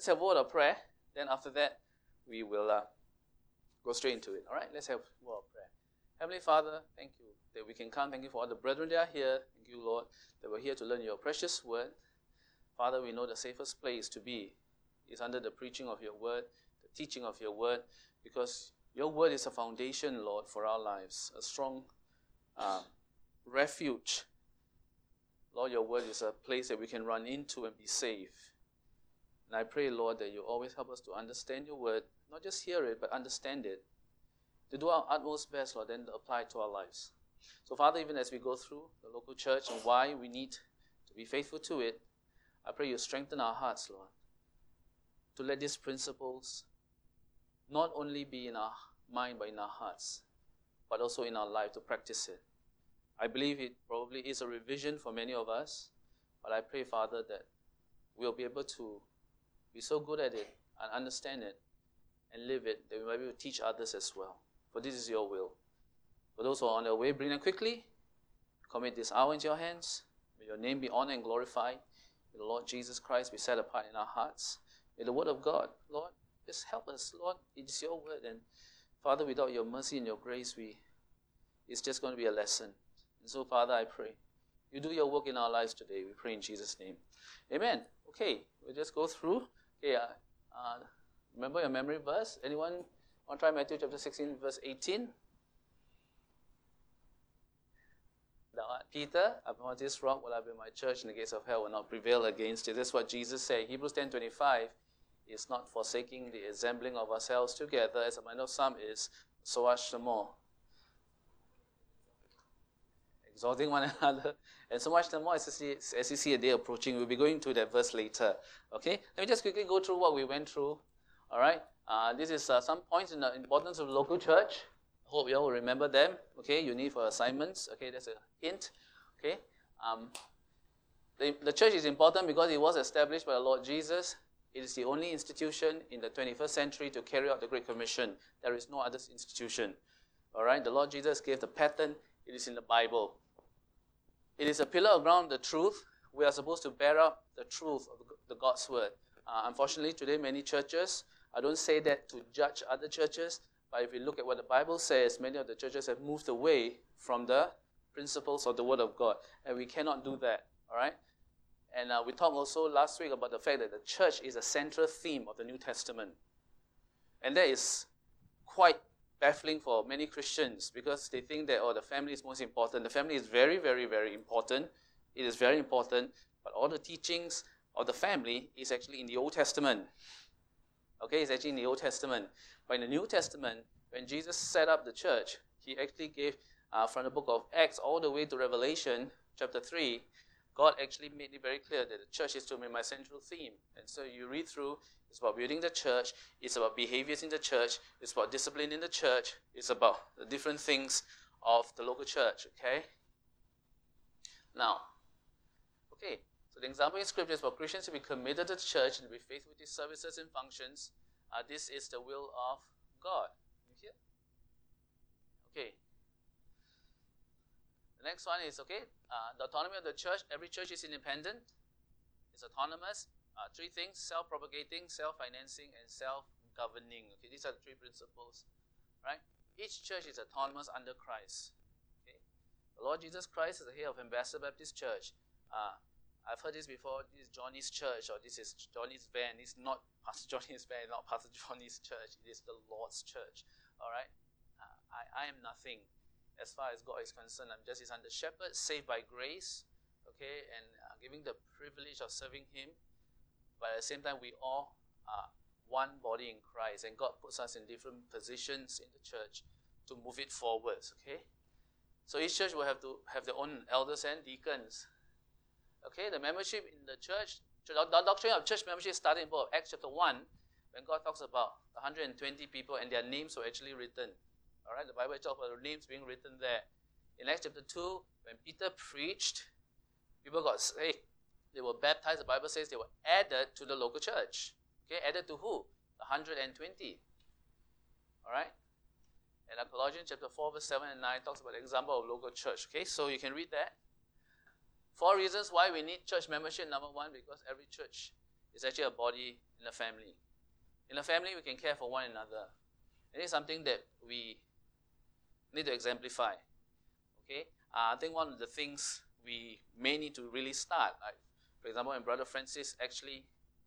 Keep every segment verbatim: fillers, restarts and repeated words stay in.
let's have a word of prayer. Then after that, we will uh, go straight into it. All right, let's have a word of prayer. Heavenly Father, thank you that we can come. Thank you for all the brethren that are here. Thank you, Lord, that we're here to learn your precious word. Father, we know the safest place to be is under the preaching of your word, the teaching of your word, because your word is a foundation, Lord, for our lives, a strong uh, refuge. Lord, your word is a place that we can run into and be safe. And I pray, Lord, that you always help us to understand your word, not just hear it, but understand it, to do our utmost best, Lord, then to apply it to our lives. So, Father, even as we go through the local church and why we need to be faithful to it, I pray you strengthen our hearts, Lord, to let these principles not only be in our mind, but in our hearts, but also in our life to practice it. I believe it probably is a revision for many of us, but I pray, Father, that we'll be able to be so good at it and understand it and live it that we might be able to teach others as well. For this is your will. For those who are on their way, bring them quickly. Commit this hour into your hands. May your name be honored and glorified. May the Lord Jesus Christ be set apart in our hearts. May the word of God, Lord, just help us, Lord. It is your word. And Father, without your mercy and your grace, we it's just going to be a lesson. And so, Father, I pray you do your work in our lives today. We pray in Jesus' name. Amen. Okay, we'll just go through. Okay, uh, uh, remember your memory verse? Anyone want to try Matthew chapter sixteen, verse eighteen? Peter, upon this rock will I build my church, and the gates of hell will not prevail against it. That's what Jesus said. Hebrews ten twenty-five is not forsaking the assembling of ourselves together, as I know some is, so much the more. Exalting one another, and so much the more as you, see, as you see a day approaching. We'll be going to that verse later. Okay? Let me just quickly go through what we went through. All right? Uh, this is uh, some points in the importance of local church. Hope you all will remember them. Okay, you need for assignments. Okay, that's a hint. Okay, um, the, the church is important because it was established by the Lord Jesus. It is the only institution in the twenty-first century to carry out the Great Commission. There is no other institution. All right, the Lord Jesus gave the pattern. It is in the Bible. It is a pillar of ground, the truth. We are supposed to bear up the truth of the God's word. Uh, unfortunately, today many churches, I don't say that to judge other churches, but if you look at what the Bible says, many of the churches have moved away from the principles of the Word of God. And we cannot do that, all right? And uh, we talked also last week about the fact that the church is a central theme of the New Testament. And that is quite baffling for many Christians because they think that, oh, the family is most important. The family is very, very, very important. It is very important, but all the teachings of the family is actually in the Old Testament. Okay, it's actually in the Old Testament. But in the New Testament, when Jesus set up the church, he actually gave, uh, from the book of Acts all the way to Revelation, chapter three, God actually made it very clear that the church is to be my central theme. And so you read through, it's about building the church, it's about behaviors in the church, it's about discipline in the church, it's about the different things of the local church, okay? Now, okay, so the example in Scripture is for Christians to be committed to the church and to be faithful with its services and functions. Uh, this is the will of God. You hear? Okay. The next one is, okay, uh, the autonomy of the church. Every church is independent. It's autonomous. Uh, three things: self-propagating, self-financing, and self-governing. Okay, these are the three principles, right? Each church is autonomous under Christ. Okay, the Lord Jesus Christ is the head of Ambassador Baptist Church. Uh, I've heard this before. This is Johnny's church, or this is Johnny's van. It's not Pastor Johnny's van, not Pastor Johnny's church. It is the Lord's church. All right, uh, I, I am nothing as far as God is concerned. I'm just His under shepherd, saved by grace. Okay, and uh, giving the privilege of serving Him. But at the same time, we all are one body in Christ, and God puts us in different positions in the church to move it forwards, okay? So each church will have to have their own elders and deacons. Okay, the membership in the church, the doctrine of church membership started in the book of Acts chapter one, when God talks about one hundred twenty people and their names were actually written. All right, the Bible talks about the names being written there. In Acts chapter two, when Peter preached, people got saved. They were baptized. The Bible says they were added to the local church. Okay, added to who? The one hundred twenty. All right? And Colossians chapter four, verse seven and nine talks about the example of local church. Okay, so you can read that. Four reasons why we need church membership. Number one, because every church is actually a body, in a family. In a family, we can care for one another. It is something that we need to exemplify. Okay, uh, I think one of the things we may need to really start, like, for example, when Brother Francis actually,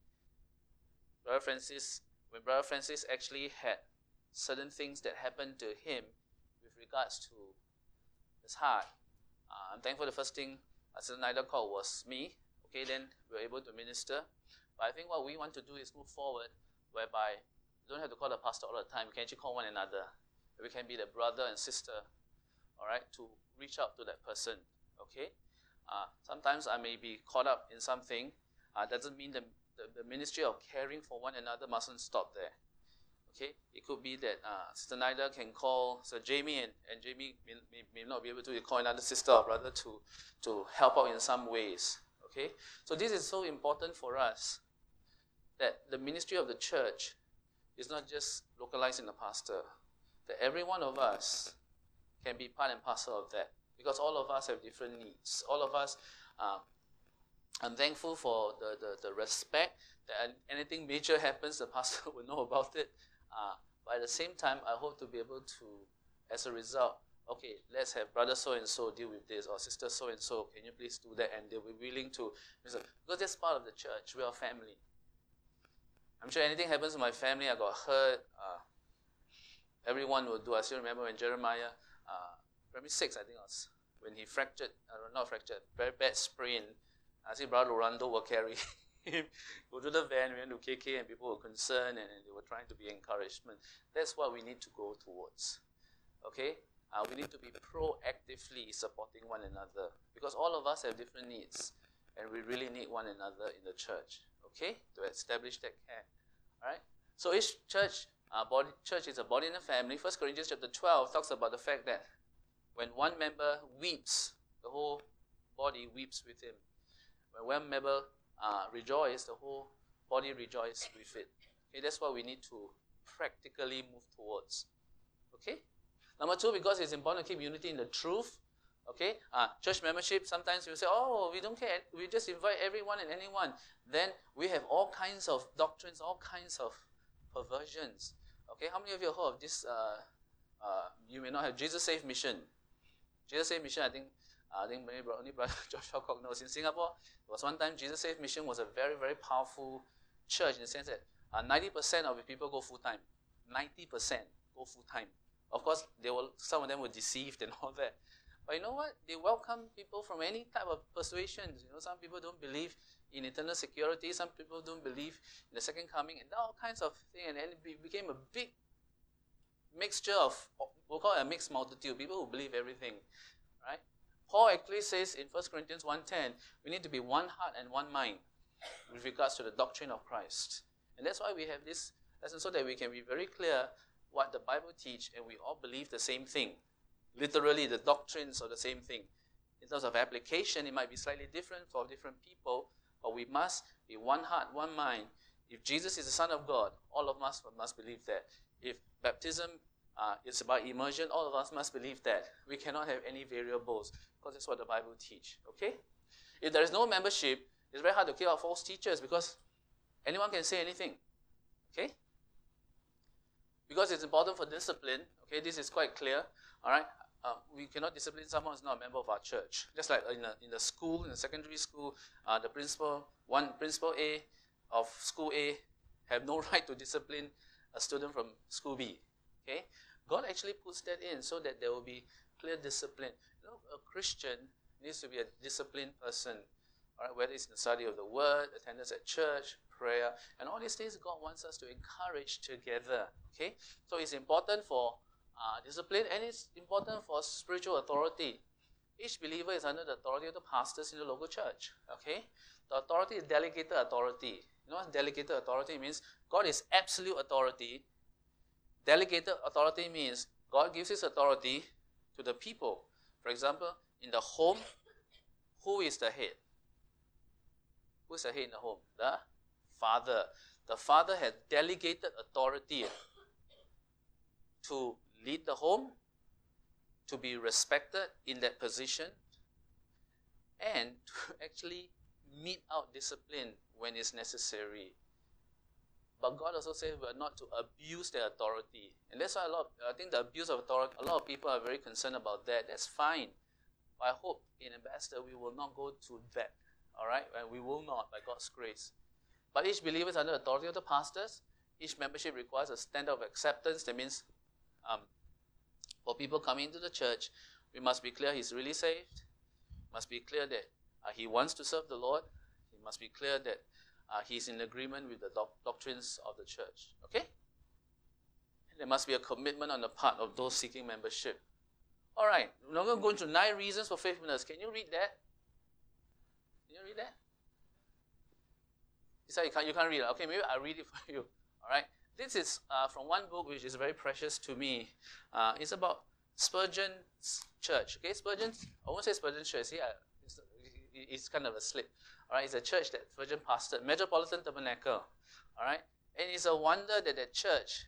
Brother Francis, when Brother Francis actually had certain things that happened to him with regards to his heart. Uh, I'm thankful the first thing Sister Nida called was me. Okay, then we were able to minister. But I think what we want to do is move forward, whereby we don't have to call the pastor all the time. We can actually call one another. We can be the brother and sister, all right, to reach out to that person. Okay. Uh, sometimes I may be caught up in something. Uh, doesn't mean the, the the ministry of caring for one another mustn't stop there. Okay, it could be that uh, Sister Nida can call Sir Jamie, and, and Jamie may, may, may not be able to call another sister or brother to, to help out in some ways. Okay, so this is so important for us, that the ministry of the church is not just localized in the pastor, that every one of us can be part and parcel of that, because all of us have different needs. All of us, uh, I'm thankful for the, the, the respect that anything major happens, the pastor will know about it. Uh, but at the same time, I hope to be able to, as a result, okay, let's have brother so-and-so deal with this, or sister so-and-so, can you please do that? And they'll be willing to, because that's part of the church, we are family. I'm sure anything happens to my family, I got hurt, uh, everyone will do. I still remember when Jeremiah, uh, primary six, I think it was, when he fractured, uh, not fractured, very bad sprain, I see Brother Rolando will carry him, go to the van, we went to K K, and people were concerned, and, and they were trying to be encouragement. That's what we need to go towards. Okay? Uh, we need to be proactively supporting one another, because all of us have different needs, and we really need one another in the church. Okay? To establish that care. Alright? So each church, uh, body, church is a body and a family. First Corinthians chapter twelve talks about the fact that when one member weeps, the whole body weeps with him. When one member uh, rejoices, the whole body rejoices with it. Okay, that's what we need to practically move towards. Okay? Number two, because it's important to keep unity in the truth. Okay? Uh, church membership, sometimes you say, oh, we don't care, we just invite everyone and anyone. Then we have all kinds of doctrines, all kinds of perversions. Okay? How many of you have heard of this? Uh, uh, you may not have Jesus Save Mission. Jesus Save Mission, I think, uh, I think maybe only Brother Joshua Kok knows. In Singapore, there was one time Jesus Save Mission was a very, very powerful church in the sense that uh, ninety percent of the people go full-time. ninety percent go full-time. Of course, they were, some of them were deceived and all that. But you know what? They welcome people from any type of persuasions. You know, some people don't believe in eternal security. Some people don't believe in the second coming, and all kinds of things. And then it became a big mixture of, we'll call it a mixed multitude, people who believe everything, right? Paul actually says in First Corinthians one ten, we need to be one heart and one mind with regards to the doctrine of Christ. And that's why we have this lesson, so that we can be very clear what the Bible teaches, and we all believe the same thing. Literally, the doctrines are the same thing. In terms of application, it might be slightly different for different people, but we must be one heart, one mind. If Jesus is the Son of God, all of us must believe that. If baptism uh, is about immersion, all of us must believe that. We cannot have any variables, because that's what the Bible teaches. Okay? If there is no membership, it's very hard to kill out false teachers, because anyone can say anything. Okay? Because it's important for discipline. Okay, this is quite clear. All right? Uh, we cannot discipline someone who's not a member of our church. Just like in the, in the school, in the secondary school, uh, the principal, one principal A of school A have no right to discipline a student from school B. Okay? God actually puts that in so that there will be clear discipline. You know, a Christian needs to be a disciplined person. All right? Whether it's in the study of the Word, attendance at church, prayer, and all these things God wants us to encourage together. Okay? So it's important for Uh, discipline, and it's important for spiritual authority. Each believer is under the authority of the pastors in the local church. Okay? The authority is delegated authority. You know what delegated authority means? God is absolute authority. Delegated authority means God gives his authority to the people. For example, in the home, who is the head? Who is the head in the home? The father. The father has delegated authority to lead the home, to be respected in that position, and to actually mete out discipline when it's necessary. but God also says we are not to abuse their authority. And that's why a lot of, I think the abuse of authority, a lot of people are very concerned about that. That's fine. But I hope in Ambassador we will not go to that. All right? And we will not, by God's grace. But each believer is under the authority of the pastors. Each membership requires a standard of acceptance. That means um, for people coming into the church, we must be clear he's really saved. Must be clear that uh, he wants to serve the Lord. It must be clear that uh, he's in agreement with the doc- doctrines of the church. Okay? And there must be a commitment on the part of those seeking membership. All right. We're going to go into nine reasons for faithfulness. Can you read that? Can you read that? You say you can't, you can't read it. Okay, maybe I'll read it for you. All right. This is uh, from one book which is very precious to me. Uh, it's about Spurgeon's church. Okay, Spurgeon's, I won't say Spurgeon's church. See, it's, it's kind of a slip. All right, it's a church that Spurgeon pastored, Metropolitan Tabernacle. All right, and it's a wonder that that church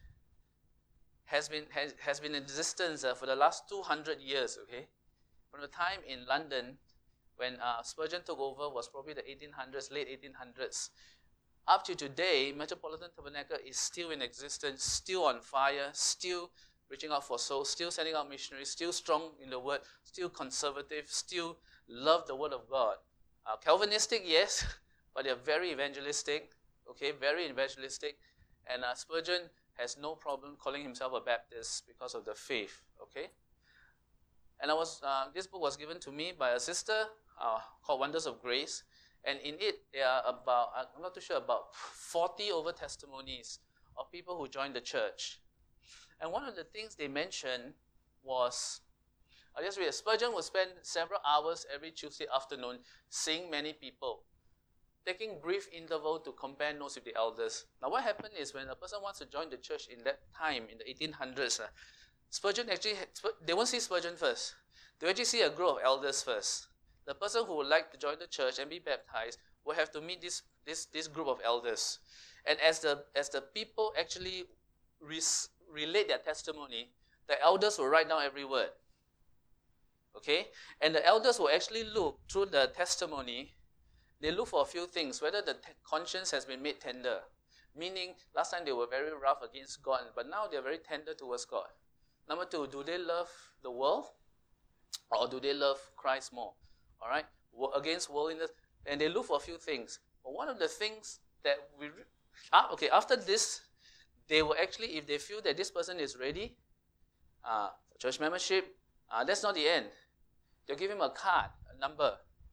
has been has, has been in existence uh, for the last two hundred years. Okay, from the time in London when uh, Spurgeon took over was probably the eighteen hundreds, late eighteen hundreds. Up to today, Metropolitan Tabernacle is still in existence, still on fire, still reaching out for souls, still sending out missionaries, still strong in the word, still conservative, still love the word of God. Uh, Calvinistic, yes, but they're very evangelistic, okay, very evangelistic. And uh, Spurgeon has no problem calling himself a Baptist because of the faith, okay. And I was uh, this book was given to me by a sister uh, called Wonders of Grace. And in it, there are about, I'm not too sure, about forty over testimonies of people who joined the church. And one of the things they mentioned was, I'll just read it. Spurgeon would spend several hours every Tuesday afternoon seeing many people, taking brief interval to compare notes with the elders. Now what happened is when a person wants to join the church in that time, in the eighteen hundreds, uh, Spurgeon actually, they won't see Spurgeon first. They actually see a group of elders first. The person who would like to join the church and be baptized will have to meet this, this, this group of elders. And as the, as the people actually res, relate their testimony, the elders will write down every word. Okay? And the elders will actually look through the testimony. They look for a few things, whether the te- conscience has been made tender. Meaning, last time they were very rough against God, but now they're very tender towards God. Number two, do they love the world? Or do they love Christ more? All right, against worldliness, and they look for a few things. But one of the things that we, ah, okay, after this, they will actually, if they feel that this person is ready uh, for church membership, uh, that's not the end. They'll give him a card, a number.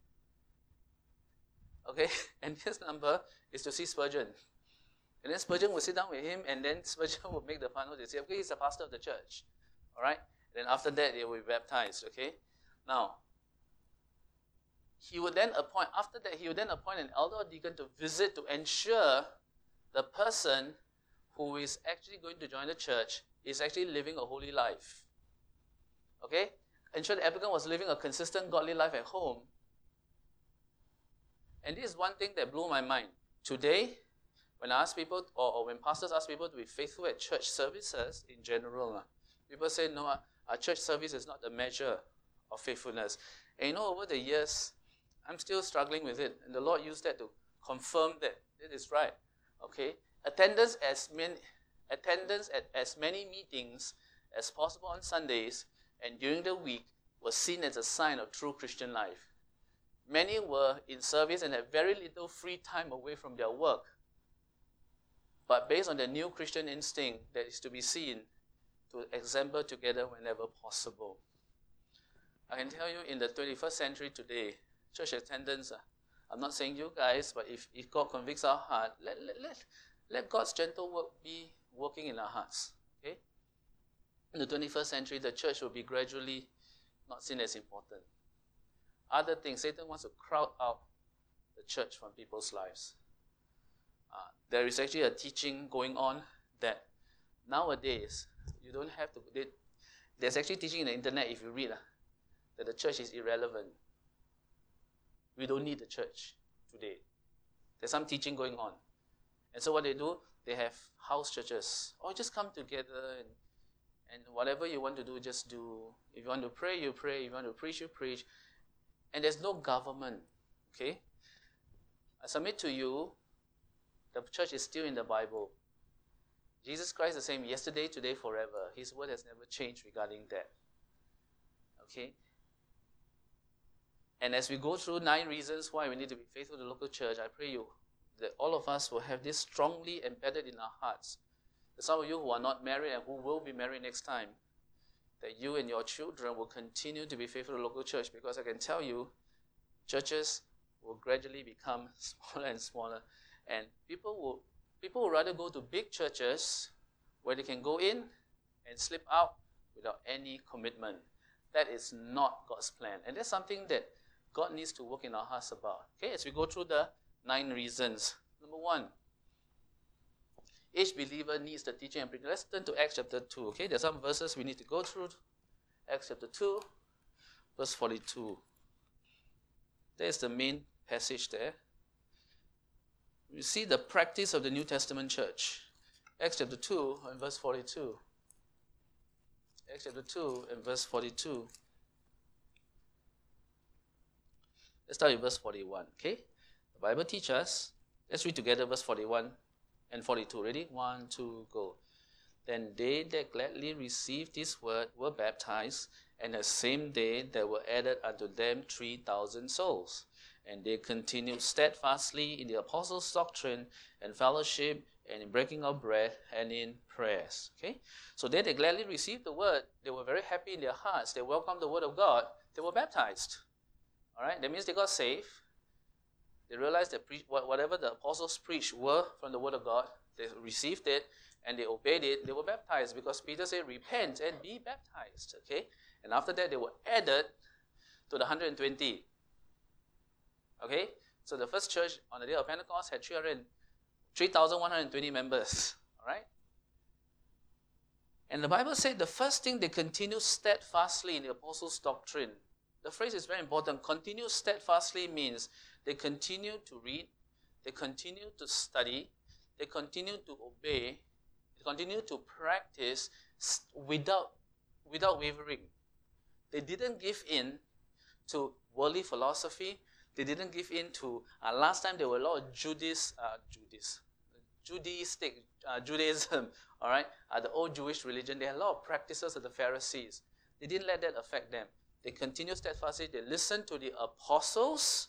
Okay, and this number is to see Spurgeon. And then Spurgeon will sit down with him, and then Spurgeon will make the final decision. Okay, he's the pastor of the church. All right, then after that, they will be baptized. Okay, now, he would then appoint, after that, he would then appoint an elder or deacon to visit to ensure the person who is actually going to join the church is actually living a holy life. Okay? Ensure the applicant was living a consistent godly life at home. And this is one thing that blew my mind. Today, when I ask people, or, or when pastors ask people to be faithful at church services in general, uh, people say, no, uh, our church service is not the measure of faithfulness. And you know, over the years, I'm still struggling with it. And the Lord used that to confirm that it is right. Okay? Attendance as many, attendance at as many meetings as possible on Sundays and during the week was seen as a sign of true Christian life. Many were in service and had very little free time away from their work. But based on the new Christian instinct that is to be seen, to assemble together whenever possible. I can tell you in the twenty-first century today, church attendance, uh, I'm not saying you guys, but if, if God convicts our heart, let, let, let, let God's gentle work be working in our hearts. Okay? In the twenty-first century, the church will be gradually not seen as important. Other things, Satan wants to crowd out the church from people's lives. Uh, there is actually a teaching going on that nowadays, you don't have to, they, there's actually teaching in the internet, if you read, uh, that the church is irrelevant. We don't need the church today. There's some teaching going on. And so what they do, they have house churches. Or just come together and, and whatever you want to do, just do. If you want to pray, you pray. If you want to preach, you preach. And there's no government. Okay? I submit to you, the church is still in the Bible. Jesus Christ is the same yesterday, today, forever. His word has never changed regarding that. Okay? And as we go through nine reasons why we need to be faithful to the local church, I pray you that all of us will have this strongly embedded in our hearts. That some of you who are not married and who will be married next time, that you and your children will continue to be faithful to the local church, because I can tell you, churches will gradually become smaller and smaller, and people will people will rather go to big churches where they can go in and slip out without any commitment. That is not God's plan, and that's something that God needs to work in our hearts about. Okay, as we go through the nine reasons. Number one, each believer needs the teaching and preaching. Let's turn to Acts chapter two. Okay, there's some verses we need to go through. Acts chapter two, verse forty-two. There's the main passage there. You see the practice of the New Testament church. Acts chapter two and verse forty-two. Acts chapter two and verse forty-two. Let's start with verse forty-one, okay? The Bible teaches us. Let's read together verse forty-one and forty-two. Ready? One, two, go. Then they that gladly received this word were baptized, and the same day there were added unto them three thousand souls. And they continued steadfastly in the apostles' doctrine and fellowship, and in breaking of bread, and in prayers. Okay? So they that gladly received the word, they were very happy in their hearts. They welcomed the word of God. They were baptized. All right? That means they got saved. They realized that pre- whatever the apostles preached were from the word of God. They received it, and they obeyed it. They were baptized, because Peter said, repent and be baptized. Okay? And after that, they were added to the one hundred twenty. Okay? So the first church on the day of Pentecost had three thousand one hundred twenty members. All right? And the Bible said the first thing, they continued steadfastly in the apostles' doctrine. The phrase is very important. Continue steadfastly means they continue to read, they continue to study, they continue to obey, they continue to practice without, without wavering. They didn't give in to worldly philosophy. They didn't give in to, uh, last time there were a lot of Judas, uh, Judas, Judaistic, uh, Judaism, all right, uh, the old Jewish religion. They had a lot of practices of the Pharisees. They didn't let that affect them. They continued steadfastly. They listened to the apostles,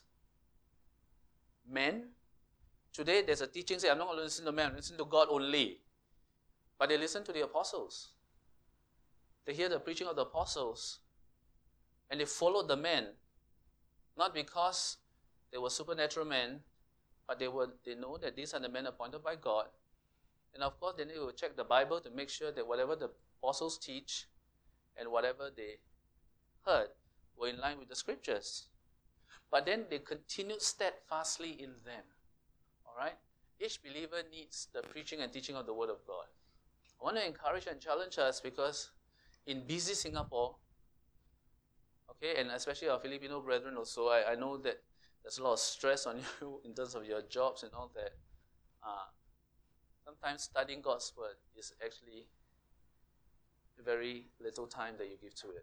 men. Today there's a teaching saying, I'm not going to listen to men, I'm listen to God only. But they listen to the apostles. They hear the preaching of the apostles. And they followed the men. Not because they were supernatural men, but they were they know that these are the men appointed by God. And of course, then they will check the Bible to make sure that whatever the apostles teach and whatever they heard were in line with the scriptures. But then they continued steadfastly in them. All right? Each believer needs the preaching and teaching of the Word of God. I want to encourage and challenge us, because in busy Singapore, okay, and especially our Filipino brethren also, I, I know that there's a lot of stress on you in terms of your jobs and all that. Uh, sometimes studying God's Word is actually very little time that you give to it.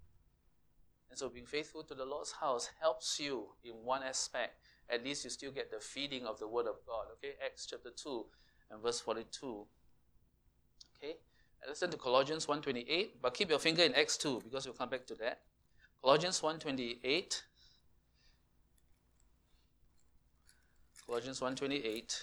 And so being faithful to the Lord's house helps you in one aspect. At least you still get the feeding of the Word of God. Okay, Acts chapter two and verse forty-two. Okay, and listen to Colossians one twenty-eight, but keep your finger in Acts two, because we'll come back to that. Colossians one twenty-eight. Colossians one twenty-eight.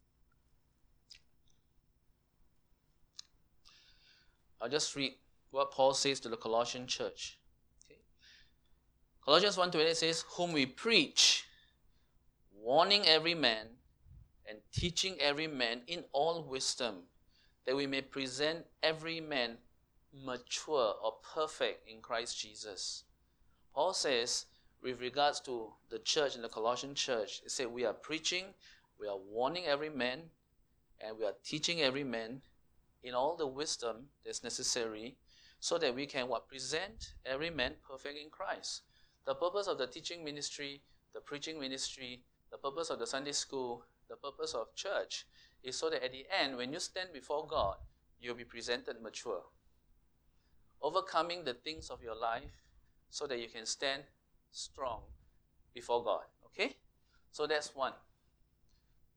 I'll just read what Paul says to the Colossian church. Okay. Colossians one twenty-eight says, whom we preach, warning every man and teaching every man in all wisdom, that we may present every man mature or perfect in Christ Jesus. Paul says, with regards to the church in the Colossian church, he said, we are preaching, we are warning every man, and we are teaching every man in all the wisdom that's necessary, so that we can what? Present every man perfect in Christ. The purpose of the teaching ministry, the preaching ministry, the purpose of the Sunday school, the purpose of church is so that at the end, when you stand before God, you'll be presented mature. Overcoming the things of your life so that you can stand strong before God. Okay? So that's one.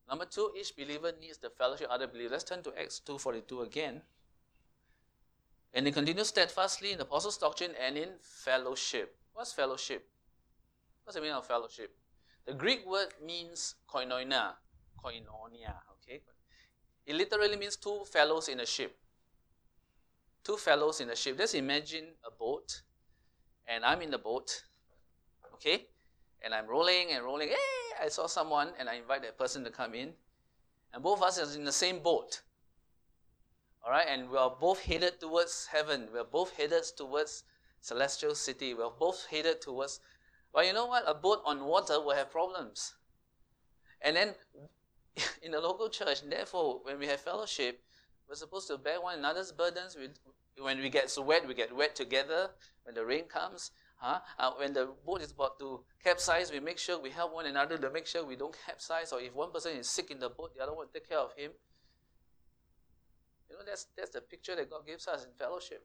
Number two, each believer needs the fellowship of other believers. Let's turn to Acts two forty-two again. And they continue steadfastly in the apostles' doctrine and in fellowship. What's fellowship? What's the meaning of fellowship? The Greek word means koinonia. Koinonia, okay? It literally means two fellows in a ship. Two fellows in a ship. Just imagine a boat, and I'm in the boat, okay? And I'm rolling and rolling. Hey, I saw someone, and I invite that person to come in. And both of us are in the same boat. All right, and we are both headed towards heaven. We are both headed towards celestial city. We are both headed towards... But you know what? A boat on water will have problems. And then in the local church, therefore, when we have fellowship, we're supposed to bear one another's burdens. We, when we get so wet, we get wet together. When the rain comes, huh? uh, when the boat is about to capsize, we make sure we help one another to make sure we don't capsize. Or if one person is sick in the boat, the other one will take care of him. You know, that's, that's the picture that God gives us in fellowship.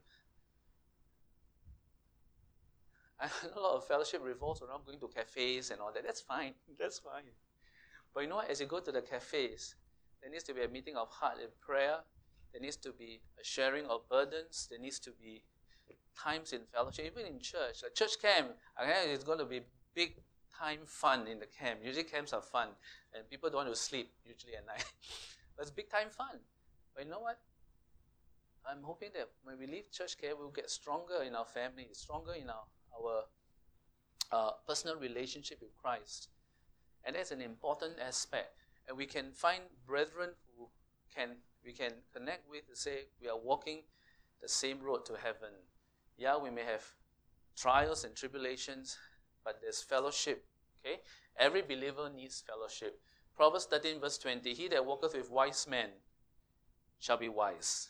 I know a lot of fellowship revolves around going to cafes and all that. That's fine. That's fine. But you know what? As you go to the cafes, there needs to be a meeting of heart in prayer. There needs to be a sharing of burdens. There needs to be times in fellowship, even in church. Like church camp, okay, it's going to be big time fun in the camp. Usually camps are fun, and people don't want to sleep usually at night. But it's big time fun. But you know what? I'm hoping that when we leave church camp, we'll get stronger in our family, stronger in our, our uh, personal relationship with Christ. And that's an important aspect. And we can find brethren who can we can connect with to say we are walking the same road to heaven. Yeah, we may have trials and tribulations, but there's fellowship. Okay? Every believer needs fellowship. Proverbs thirteen verse twenty, he that walketh with wise men shall be wise.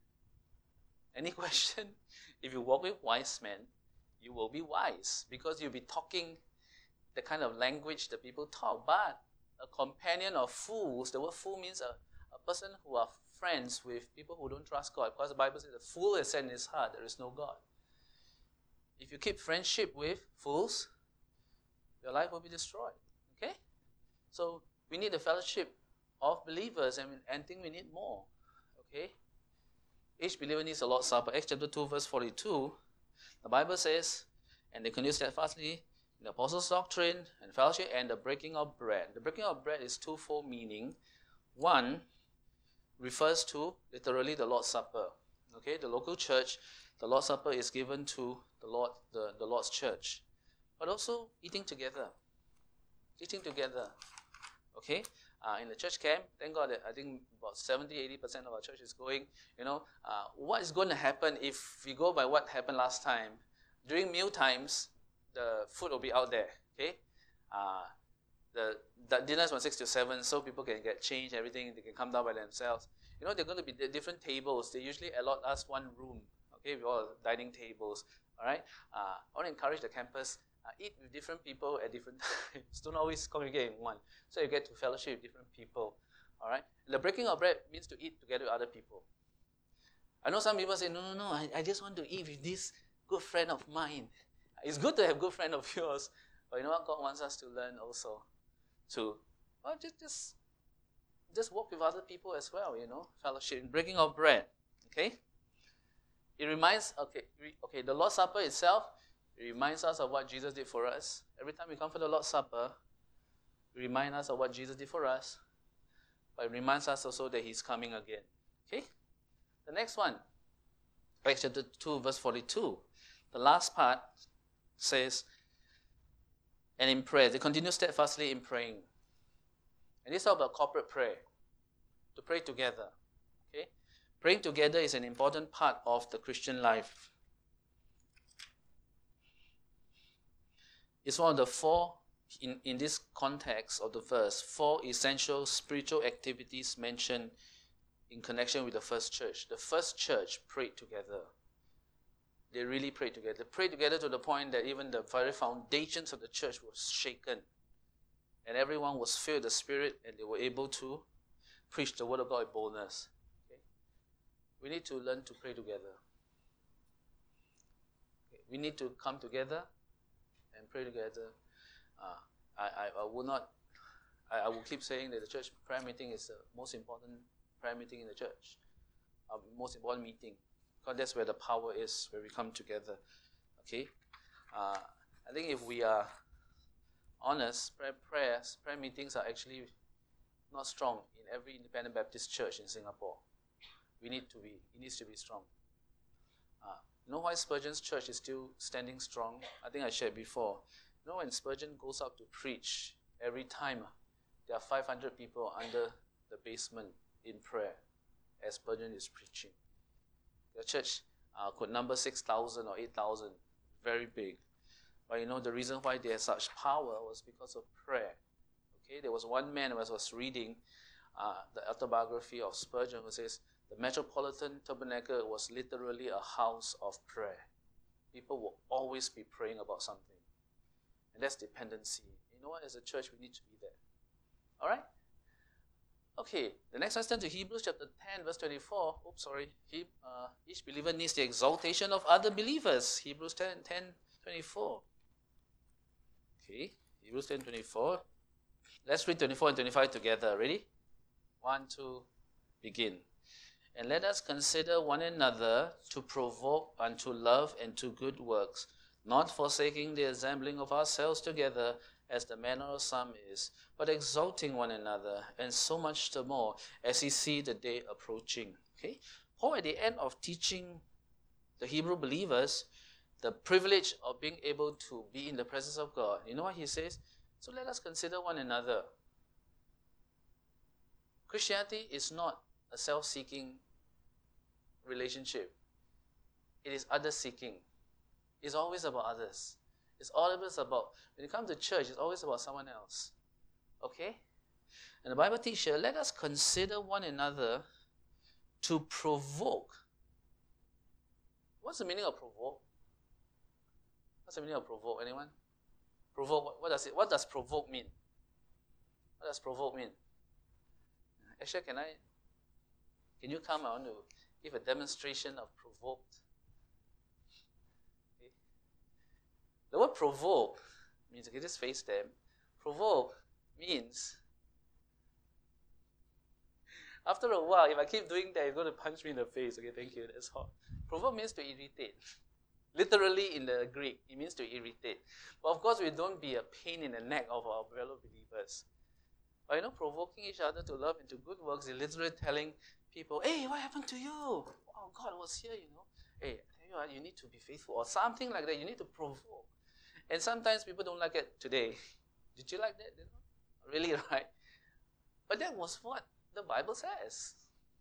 Any question? If you walk with wise men, you will be wise because you'll be talking the kind of language that people talk. But a companion of fools, the word fool means a, a person who are friends with people who don't trust God. Because the Bible says the fool has said in his heart, there is no God. If you keep friendship with fools, your life will be destroyed. Okay? So we need the fellowship of believers, and I think we need more. Okay? Each believer needs the Lord's Supper. Acts chapter two, verse forty-two, the Bible says, and they continue steadfastly in the apostles' doctrine and fellowship and the breaking of bread. The breaking of bread is twofold meaning. One refers to literally the Lord's Supper. Okay, the local church, the Lord's Supper is given to the Lord, the, the Lord's church. But also eating together. Eating together. Okay? Uh, in the church camp, thank God that I think about seventy to eighty percent of our church is going. You know, uh, what is going to happen if we go by what happened last time? During meal times, the food will be out there. Okay? Uh, the, the dinners from six to seven, so people can get change, everything, they can come down by themselves. You know, they're going to be different tables. They usually allot us one room. Okay, with all dining tables. All right? Uh, I want to encourage the campus. Uh, eat with different people at different times. Don't always congregate in one. So you get to fellowship with different people. All right? The breaking of bread means to eat together with other people. I know some people say, no, no, no, I, I just want to eat with this good friend of mine. It's good to have good friend of yours, but you know what? God wants us to learn also to well, just, just, just walk with other people as well, you know, fellowship, breaking of bread. Okay? It reminds, okay, okay, the Lord's Supper itself, it reminds us of what Jesus did for us. Every time we come for the Lord's Supper, it reminds us of what Jesus did for us, but it reminds us also that He's coming again. Okay? The next one, Acts chapter two, verse forty-two. The last part says, and in prayer, they continue steadfastly in praying. And this is all about corporate prayer, to pray together. Okay? Praying together is an important part of the Christian life. It's one of the four, in, in this context of the verse, four essential spiritual activities mentioned in connection with the first church. The first church prayed together. They really prayed together. They prayed together to the point that even the very foundations of the church were shaken. And everyone was filled with the Spirit, and they were able to preach the word of God with boldness. Okay? We need to learn to pray together. Okay? We need to come together and pray together. Uh, I, I, I will not, I, I will keep saying that the church prayer meeting is the most important prayer meeting in the church. Our most important meeting. Because that's where the power is, where we come together. Okay? Uh, I think if we are honest, prayer, prayers, prayer meetings are actually not strong in every independent Baptist church in Singapore. We need to be, it needs to be strong. Uh, you know why Spurgeon's church is still standing strong? I think I shared before. You know when Spurgeon goes out to preach, every time there are five hundred people under the basement in prayer as Spurgeon is preaching. The church uh, could number six thousand or eight thousand, very big. But you know, the reason why they had such power was because of prayer. Okay, there was one man who was reading uh, the autobiography of Spurgeon who says, the Metropolitan Tabernacle was literally a house of prayer. People will always be praying about something. And that's dependency. You know what? As a church, we need to be there. All right? Okay, the next one turn to Hebrews chapter ten, verse twenty-four. Oops, sorry. He, uh, each believer needs the exaltation of other believers. Hebrews ten, ten, twenty-four. Okay, Hebrews ten, twenty-four. Let's read twenty-four and twenty-five together. Ready? One, two, begin. And let us consider one another to provoke unto love and to good works, not forsaking the assembling of ourselves together, as the manner of some is, but exalting one another, and so much the more as ye see the day approaching. Okay? Paul, at the end of teaching the Hebrew believers the privilege of being able to be in the presence of God, you know what he says? So let us consider one another. Christianity is not a self-seeking relationship. It is other-seeking. It's always about others. It's always about, when you come to church, it's always about someone else. Okay? And the Bible teaches, let us consider one another to provoke. What's the meaning of provoke? What's the meaning of provoke? Anyone? Provoke, what, what does it, what does provoke mean? What does provoke mean? Actually, can I, can you come? I want to give a demonstration of provoked. Okay. The word provoke means, okay, just face them. Provoke means, after a while, if I keep doing that, you're going to punch me in the face. Okay, thank you, that's all. Provoke means to irritate. Literally in the Greek, it means to irritate. But of course, we don't be a pain in the neck of our fellow believers. But you know, provoking each other to love and to good works is literally telling people, hey, what happened to you? Oh, God was here, you know. Hey, I tell you what, you need to be faithful. Or something like that. You need to provoke. And sometimes people don't like it today. Did you like that? You know? Really, right? But that was what the Bible says.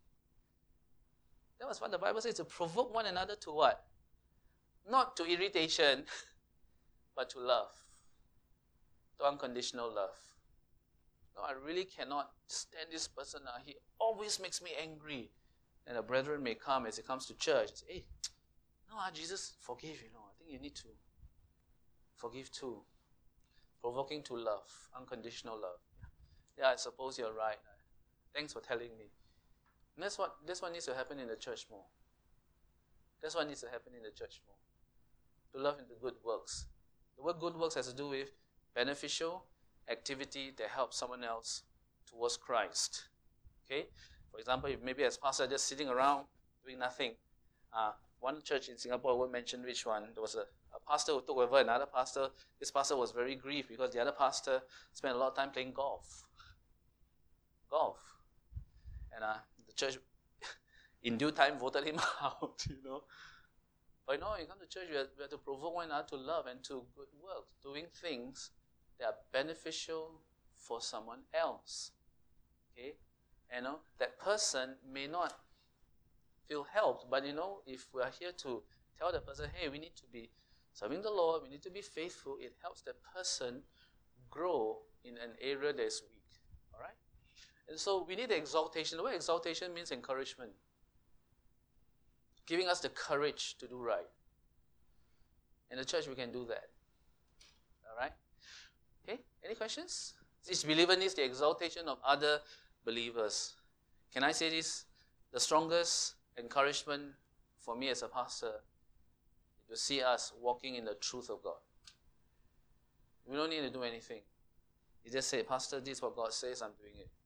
That was what the Bible says, to provoke one another to what? Not to irritation, but to love. To unconditional love. No, I really cannot stand this person now. He always makes me angry. And a brethren may come as he comes to church and say, hey, no, Jesus forgave, you know. I think you need to forgive too. Provoking to love, unconditional love. Yeah, I suppose you're right. Thanks for telling me. And that's what, that's what needs to happen in the church more. That's what needs to happen in the church more. To love into good works. The word good works has to do with beneficial activity that helps someone else towards Christ. Okay? For example, if maybe as pastor just sitting around doing nothing. Uh, one church in Singapore, I won't mention which one, there was a, a pastor who took over another pastor. This pastor was very grieved because the other pastor spent a lot of time playing golf. Golf. And uh, the church, in due time, voted him out, you know. But you know, when you come to church, we have, we have to provoke one another to love and to good works, doing things that are beneficial for someone else. Okay? You know, that person may not feel helped, but you know, if we are here to tell the person, hey, we need to be serving the Lord, we need to be faithful, it helps the person grow in an area that is weak. All right? And so we need exaltation. The word exaltation means encouragement. Giving us the courage to do right. In the church, we can do that. All right? Okay, any questions? Each believer needs the exaltation of other believers. Can I say this? The strongest encouragement for me as a pastor is to see us walking in the truth of God. We don't need to do anything. You just say, Pastor, this is what God says, I'm doing it.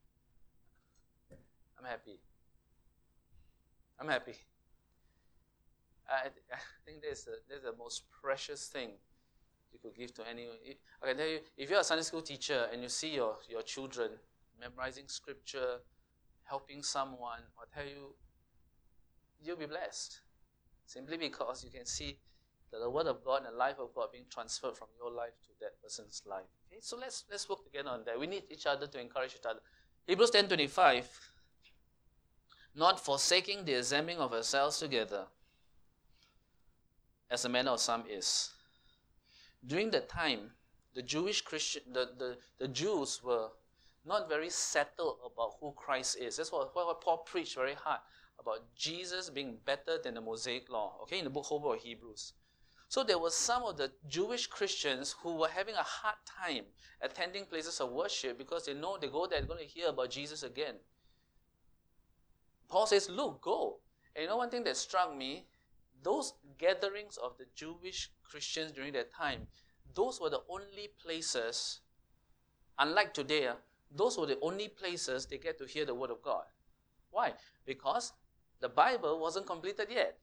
I'm happy. I'm happy. I, I think that's the, that's the most precious thing you could give to anyone. I can tell you, if you're a Sunday school teacher and you see your, your children memorizing scripture, helping someone, I'll tell you, you'll be blessed. Simply because you can see that the word of God and the life of God being transferred from your life to that person's life. Okay, so let's let's work together on that. We need each other to encourage each other. Hebrews ten twenty-five, not forsaking the assembling of ourselves together, as the manner of some is. During that time, the Jewish Christian, the, the, the Jews were not very settled about who Christ is. That's what, what Paul preached very hard about Jesus being better than the Mosaic law. Okay, in the book whole book of Hebrews. So there were some of the Jewish Christians who were having a hard time attending places of worship because they know they go there, they're going to hear about Jesus again. Paul says, look, go. And you know one thing that struck me? Those gatherings of the Jewish Christians during that time, those were the only places, unlike today, those were the only places they get to hear the word of God. Why? Because the Bible wasn't completed yet.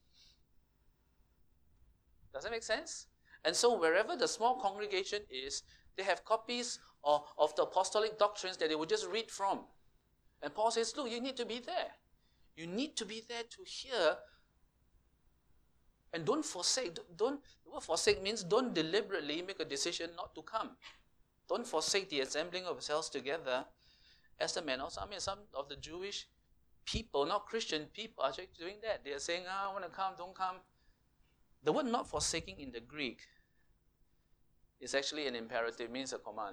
Does that make sense? And so wherever the small congregation is, they have copies of, of the apostolic doctrines that they would just read from. And Paul says, look, you need to be there. You need to be there to hear. And don't forsake. Don't, the word forsake means don't deliberately make a decision not to come. Don't forsake the assembling of yourselves together as the men of some. I mean, some of the Jewish people, not Christian people, are actually doing that. They are saying, ah, I want to come, don't come. The word not forsaking in the Greek is actually an imperative, it means a command.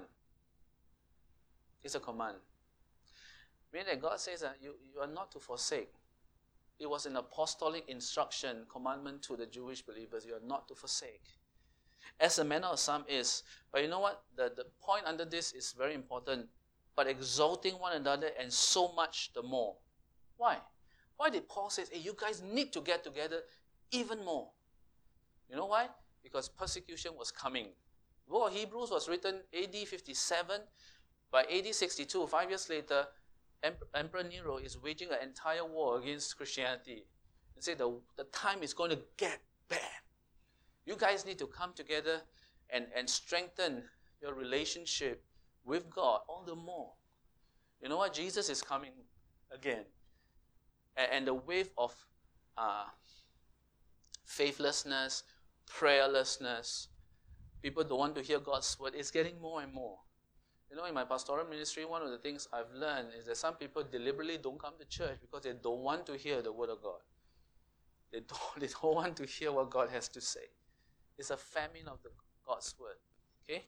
It's a command. Meaning that God says that you, you are not to forsake. It was an apostolic instruction, commandment to the Jewish believers, you are not to forsake. As the manner of some is. But you know what? The, the point under this is very important. But exalting one another and so much the more. Why? Why did Paul say, hey, you guys need to get together even more? You know why? Because persecution was coming. The book of Hebrews was written A D fifty-seven. By A D sixty-two, five years later, Emperor Nero is waging an entire war against Christianity. And say the, the time is going to get bad. You guys need to come together and, and strengthen your relationship with God all the more. You know what? Jesus is coming again. And, and the wave of uh, faithlessness, prayerlessness, people don't want to hear God's word, is getting more and more. You know, in my pastoral ministry, one of the things I've learned is that some people deliberately don't come to church because they don't want to hear the word of God. They don't, they don't want to hear what God has to say. It's a famine of the God's word. Okay?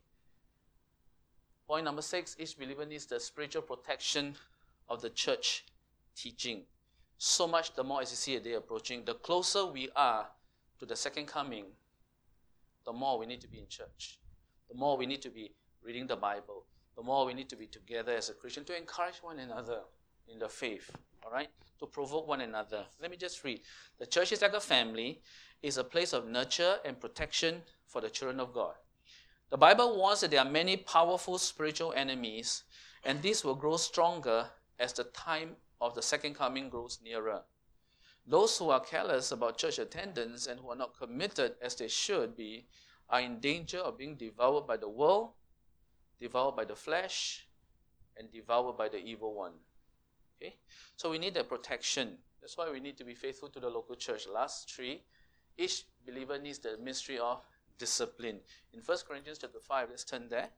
Point number six, each believer needs the spiritual protection of the church teaching. So much the more as you see a day approaching, the closer we are to the second coming, the more we need to be in church. The more we need to be reading the Bible. The more we need to be together as a Christian to encourage one another in the faith. All right? To provoke one another. Let me just read. The church is like a family. It's a place of nurture and protection for the children of God. The Bible warns that there are many powerful spiritual enemies, and these will grow stronger as the time of the second coming grows nearer. Those who are careless about church attendance and who are not committed as they should be are in danger of being devoured by the world, devoured by the flesh, and devoured by the evil one. Okay? So we need that protection. That's why we need to be faithful to the local church. Last three, each believer needs the ministry of discipline. In First Corinthians chapter five, let's turn there.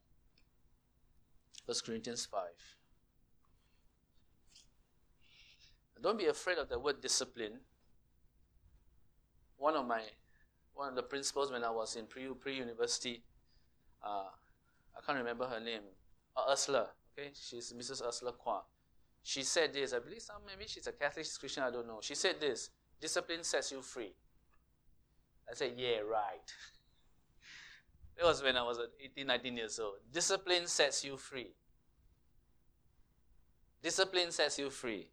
First Corinthians five. Don't be afraid of the word discipline. One of my, one of the principals when I was in pre pre-university, uh, I can't remember her name, uh, Ursula. Okay, she's Missus Ursula Kwa. She said this. I believe some maybe she's a Catholic Christian. I don't know. She said this: "Discipline sets you free." I said, "Yeah, right." That was when I was eighteen, nineteen years old. Discipline sets you free. Discipline sets you free.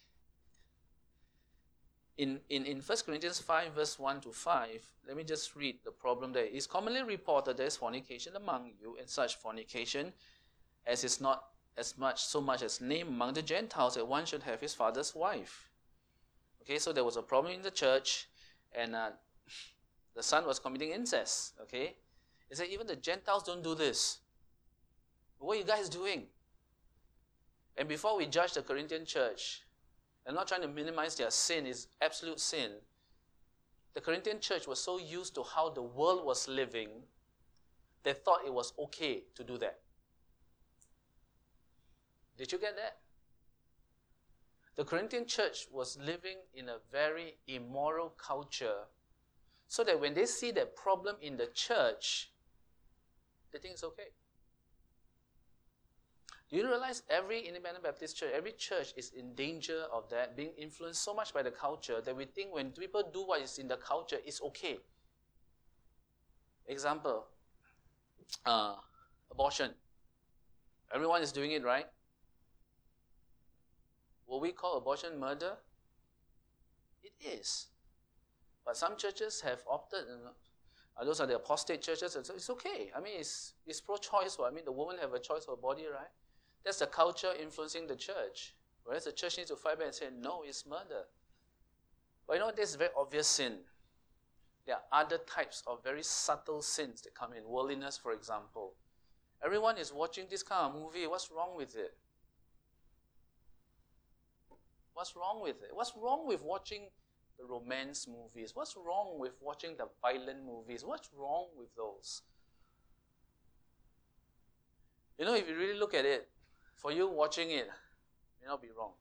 In, in, in First Corinthians five, verse one to five, let me just read the problem there. It's commonly reported there is fornication among you, and such fornication as is not as much so much as name among the Gentiles that one should have his father's wife. Okay, so there was a problem in the church, and uh, the son was committing incest. Okay, he said even the Gentiles don't do this. What are you guys doing? And before we judge the Corinthian church, I'm not trying to minimize their sin, it's absolute sin. The Corinthian church was so used to how the world was living, they thought it was okay to do that. Did you get that? The Corinthian church was living in a very immoral culture, so that when they see that problem in the church, they think it's okay. Do you realize every independent Baptist church, every church is in danger of that, being influenced so much by the culture that we think when people do what is in the culture, it's okay. Example, uh, abortion. Everyone is doing it, right? Will we call abortion murder? It is. But some churches have opted, you know, uh, those are the apostate churches, and so it's okay. I mean, it's, it's pro-choice. I mean, the woman have a choice of body, right? That's the culture influencing the church. Whereas the church needs to fight back and say, no, it's murder. But you know, there's very obvious sin. There are other types of very subtle sins that come in. Worldliness, for example. Everyone is watching this kind of movie. What's wrong with it? What's wrong with it? What's wrong with watching the romance movies? What's wrong with watching the violent movies? What's wrong with those? You know, if you really look at it, for you watching it may not be wrong.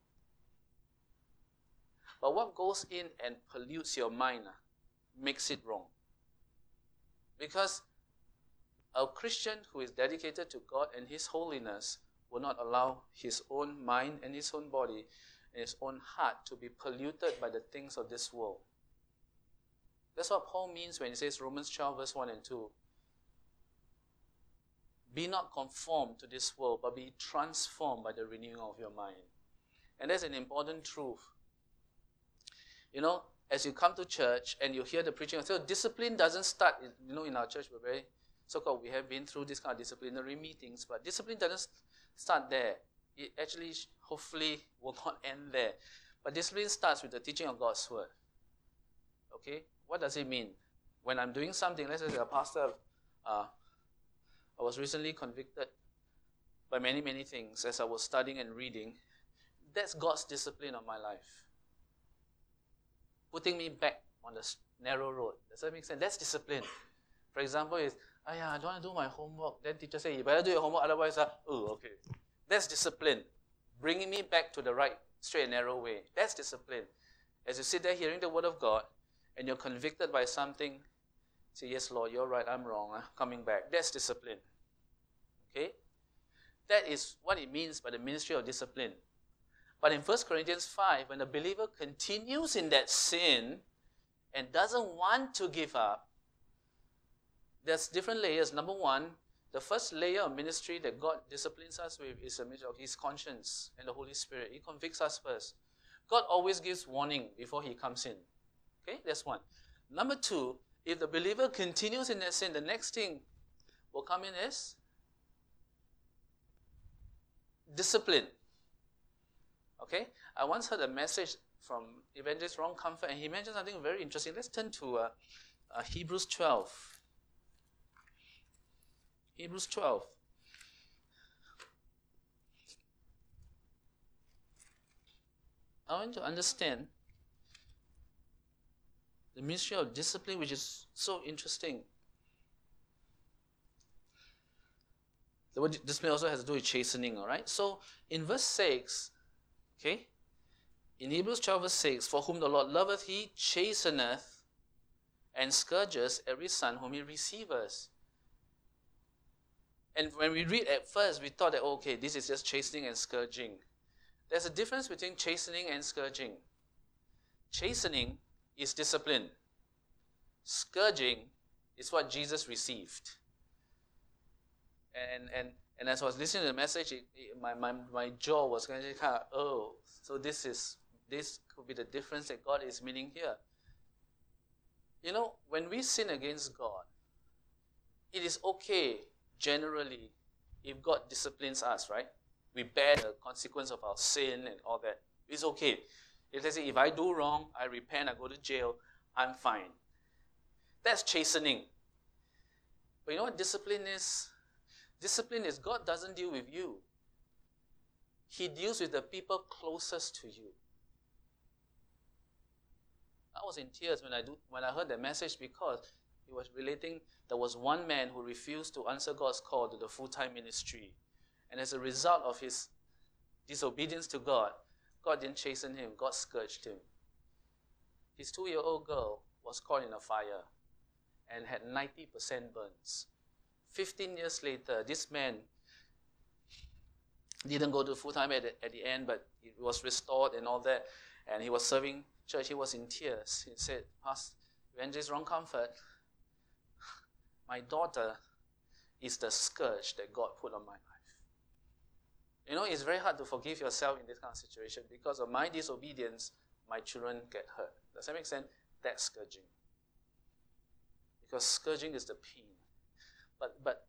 But what goes in and pollutes your mind uh, makes it wrong. Because a Christian who is dedicated to God and His holiness will not allow his own mind and his own body and his own heart to be polluted by the things of this world. That's what Paul means when he says Romans twelve verse one and two. Be not conformed to this world, but be transformed by the renewing of your mind. And that's an important truth. You know, as you come to church and you hear the preaching, so discipline doesn't start, you know, in our church, we're very, so-called, we have been through this kind of disciplinary meetings, but discipline doesn't start there. It actually, hopefully, will not end there. But discipline starts with the teaching of God's word. Okay? What does it mean? When I'm doing something, let's say a pastor, uh, I was recently convicted by many, many things as I was studying and reading. That's God's discipline on my life. Putting me back on the narrow road. Does that make sense? That's discipline. For example, is, oh yeah, I don't want to do my homework. Then teacher say, you better do your homework, otherwise, uh, oh, okay. That's discipline. Bringing me back to the right, straight and narrow way. That's discipline. As you sit there hearing the word of God, and you're convicted by something, say, yes, Lord, you're right, I'm wrong. Uh, coming back. That's discipline. Okay? That is what it means by the ministry of discipline. But in First Corinthians five, when a believer continues in that sin and doesn't want to give up, there's different layers. Number one, the first layer of ministry that God disciplines us with is a ministry of His conscience and the Holy Spirit. He convicts us first. God always gives warning before He comes in. Okay, that's one. Number two, if the believer continues in that sin, the next thing will come in is discipline. Okay, I once heard a message from Evangelist Ron Comfort, and he mentioned something very interesting. Let's turn to uh, uh, Hebrews twelve. Hebrews twelve. I want to understand the ministry of discipline, which is so interesting. The word discipline also has to do with chastening, all right? So in verse six, okay, in Hebrews twelve verse six, for whom the Lord loveth, He chasteneth and scourges every son whom He receiveth. And when we read at first, we thought that, okay, this is just chastening and scourging. There's a difference between chastening and scourging. Chastening is discipline. Scourging is what Jesus received. And and and as I was listening to the message, it, it, my, my my jaw was kind of kind of, oh, so this is this could be the difference that God is meaning here. You know, when we sin against God, it is okay generally if God disciplines us, right? We bear the consequence of our sin and all that. It's okay. If they say, if I do wrong, I repent, I go to jail, I'm fine. That's chastening. But you know what discipline is? Discipline is God doesn't deal with you. He deals with the people closest to you. I was in tears when I do when I heard that message because he was relating there was one man who refused to answer God's call to the full-time ministry. And as a result of his disobedience to God, God didn't chasten him, God scourged him. His two-year-old girl was caught in a fire and had ninety percent burns. Fifteen years later, this man didn't go to full-time at the, at the end, but he was restored and all that, and he was serving church. He was in tears. He said, Pastor, Evangelist Ron Comfort, my daughter is the scourge that God put on my life. You know, it's very hard to forgive yourself in this kind of situation because of my disobedience, my children get hurt. Does that make sense? That's scourging. Because scourging is the pain. But but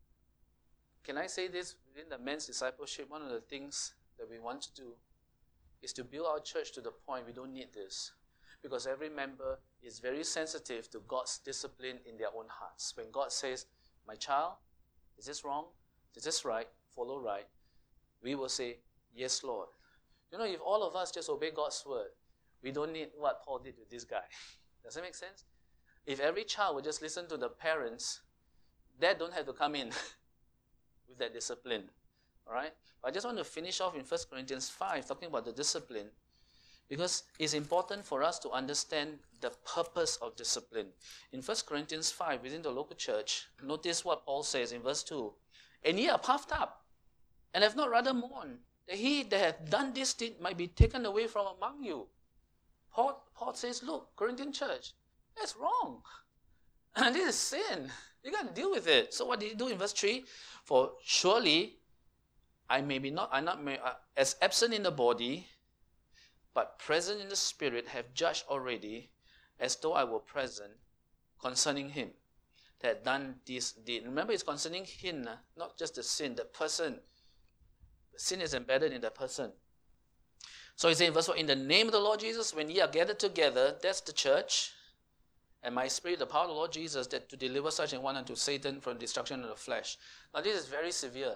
can I say this? Within the men's discipleship, one of the things that we want to do is to build our church to the point we don't need this. Because every member is very sensitive to God's discipline in their own hearts. When God says, my child, is this wrong? Is this right? Follow right. We will say, yes, Lord. You know, if all of us just obey God's word, we don't need what Paul did with this guy. Does that make sense? If every child would just listen to the parents, dad don't have to come in with that discipline. All right? But I just want to finish off in First Corinthians five, talking about the discipline, because it's important for us to understand the purpose of discipline. In First Corinthians five, within the local church, notice what Paul says in verse two. And ye are puffed up, and have not rather mourned, that he that hath done this deed might be taken away from among you. Paul, Paul says, look, Corinthian church, that's wrong. And this is sin. You got to deal with it. So what did he do in verse three? For surely I may be not, I not may, uh, as absent in the body, but present in the spirit, have judged already, as though I were present, concerning him that had done this deed. Remember, it's concerning him, uh, not just the sin, the person. The sin is embedded in the person. So he says in verse four, in the name of the Lord Jesus, when ye are gathered together, that's the church, and my spirit, the power of the Lord Jesus, that to deliver such an one unto Satan from destruction of the flesh. Now this is very severe.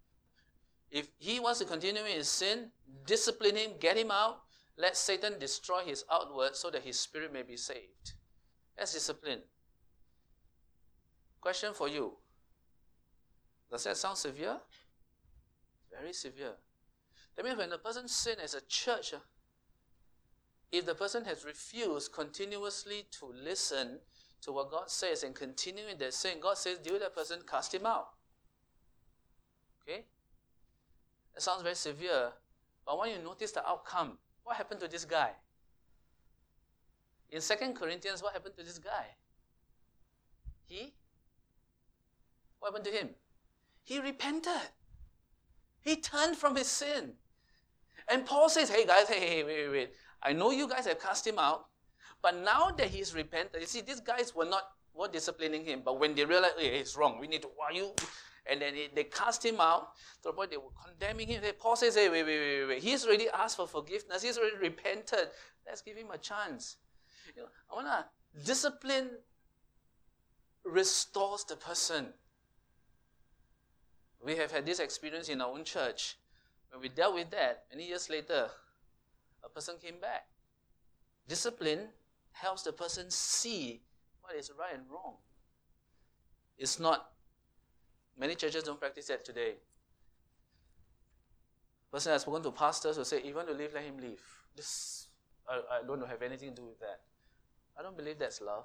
If he wants to continue in his sin, discipline him, get him out, let Satan destroy his outward so that his spirit may be saved. That's discipline. Question for you. Does that sound severe? Very severe. That means when a person sins as a church, if the person has refused continuously to listen to what God says and continue in that sin, God says, deal with that person, cast him out. Okay? That sounds very severe, but I want you to notice the outcome. What happened to this guy? In Second Corinthians, what happened to this guy? He? What happened to him? He repented. He turned from his sin. And Paul says, hey guys, hey, hey, wait, wait, wait. I know you guys have cast him out, but now that he's repented, you see, these guys were not were disciplining him, but when they realized, hey, it's wrong, we need to, why you? And then they cast him out to the point they were condemning him. Paul says, hey, wait, wait, wait, wait. He's already asked for forgiveness. He's already repented. Let's give him a chance. You know, I want to discipline restores the person. We have had this experience in our own church. When we dealt with that, many years later, a person came back. Discipline helps the person see what is right and wrong. It's not, many churches don't practice that today. Person has spoken to pastors who say, if you want to leave, let him leave. This, I, I don't have anything to do with that. I don't believe that's love.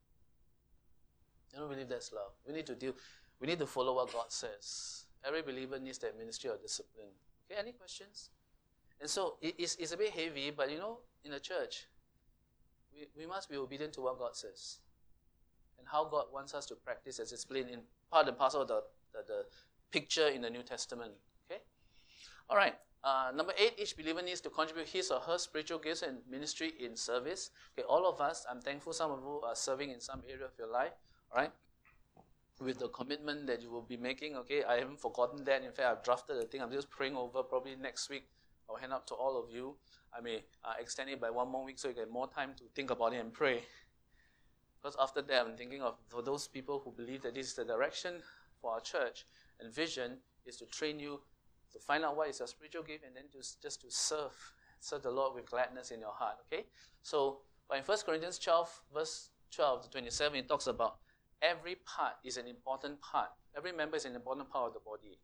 I don't believe that's love. We need to deal, we need to follow what God says. Every believer needs that ministry of discipline. Okay, any questions? And so it, it's, it's a bit heavy, but you know, in the church, we, we must be obedient to what God says and how God wants us to practice as explained in part and parcel of the, the, the picture in the New Testament. Okay? All right. Uh, number eight, each believer needs to contribute his or her spiritual gifts and ministry in service. Okay, all of us, I'm thankful some of you are serving in some area of your life. All right? with the commitment that you will be making. Okay, I haven't forgotten that. In fact, I've drafted the thing. I'm just praying over. Probably next week, I'll hand out to all of you. I may uh, extend it by one more week so you get more time to think about it and pray. Because after that, I'm thinking of for those people who believe that this is the direction for our church, and vision is to train you to find out what is your spiritual gift, and then just, just to serve, serve the Lord with gladness in your heart. Okay? So, but in First Corinthians twelve, verse twelve to twenty-seven, it talks about every part is an important part. Every member is an important part of the body.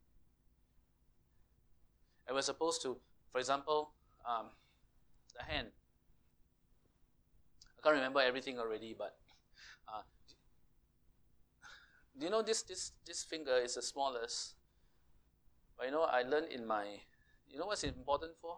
And we're supposed to, for example, um, the hand. I can't remember everything already, but uh, do you know this, this, this finger is the smallest? But you know, I learned in my, you know what's important for?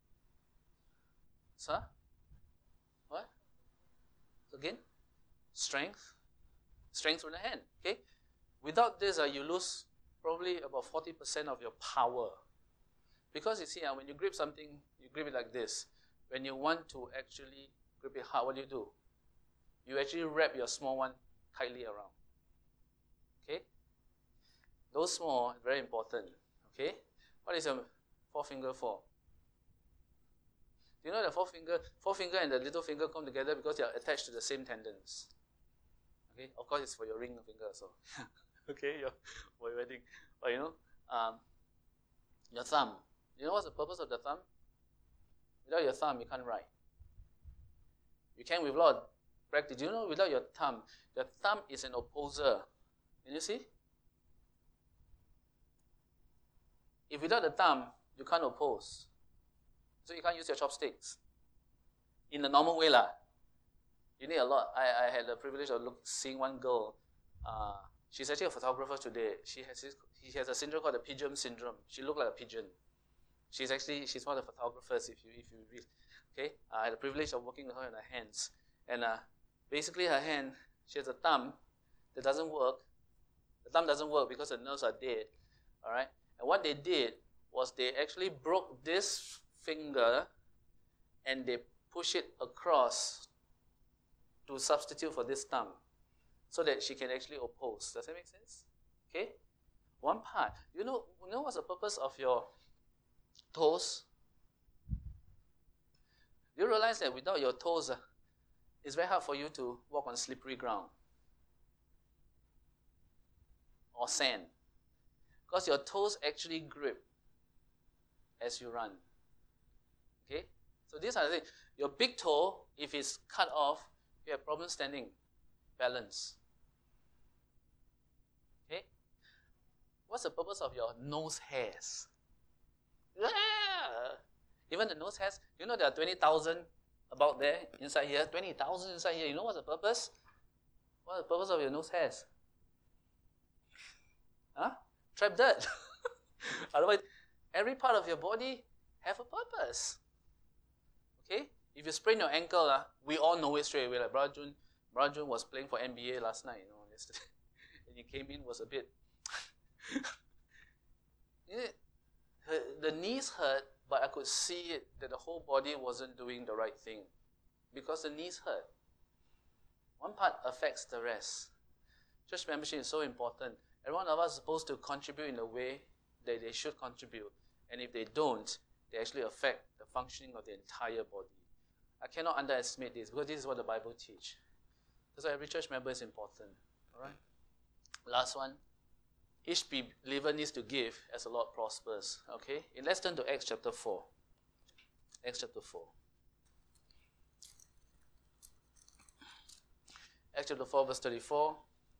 Sir? What? Again? Strength. Strength with the hand, okay? Without this, uh, you lose probably about forty percent of your power. Because you see, uh, when you grip something, you grip it like this. When you want to actually grip it hard, what do you do? You actually wrap your small one tightly around. Okay? Those small, very important. Okay? What is your forefinger for? Do you know the forefinger, forefinger and the little finger come together because they are attached to the same tendons? Okay? Of course, it's for your ring finger, so. Okay, your, for your wedding. But you know, um, your thumb. You know what's the purpose of the thumb? Without your thumb, you can't write. You can without practice. Do you know without your thumb, your thumb is an opposer. Can you see? If without the thumb, you can't oppose. So you can't use your chopsticks. In the normal way, lah. You need a lot. I, I had the privilege of look, seeing one girl. Uh, she's actually a photographer today. She has this, she has a syndrome called the pigeon syndrome. She looked like a pigeon. She's actually, she's one of the photographers, if you if you read. Okay? Uh, I had the privilege of working with her in her hands. And uh, basically her hand, she has a thumb that doesn't work. The thumb doesn't work because the nerves are dead. All right? And what they did was they actually broke this finger and they push it across to substitute for this thumb so that she can actually oppose. Does that make sense? Okay? One part. You know, you know what's the purpose of your toes? You realize that without your toes, uh, it's very hard for you to walk on slippery ground or sand. Because your toes actually grip as you run. Okay? So these are the things. Your big toe, if it's cut off, you have problems standing, balance. Okay? What's the purpose of your nose hairs? Ah! Even the nose hairs, you know there are twenty thousand about there, inside here, twenty thousand inside here. You know what's the purpose? What's the purpose of your nose hairs? Huh? Trap dirt. Otherwise, every part of your body have a purpose. Okay? If you sprain your ankle, uh, we all know it straight away. Like Brother Jun, Brother Jun was playing for N B A last night, you know, yesterday. And he came in, was a bit... her, the knees hurt, but I could see it, that the whole body wasn't doing the right thing. Because the knees hurt. One part affects the rest. Church membership is so important. Every one of us is supposed to contribute in a way that they should contribute. And if they don't, they actually affect the functioning of the entire body. I cannot underestimate this because this is what the Bible teaches. That's why every church member is important. All right? Last one. Each believer needs to give as the Lord prospers. Okay? And let's turn to Acts chapter four. Acts chapter four. Acts chapter four, verse thirty-four.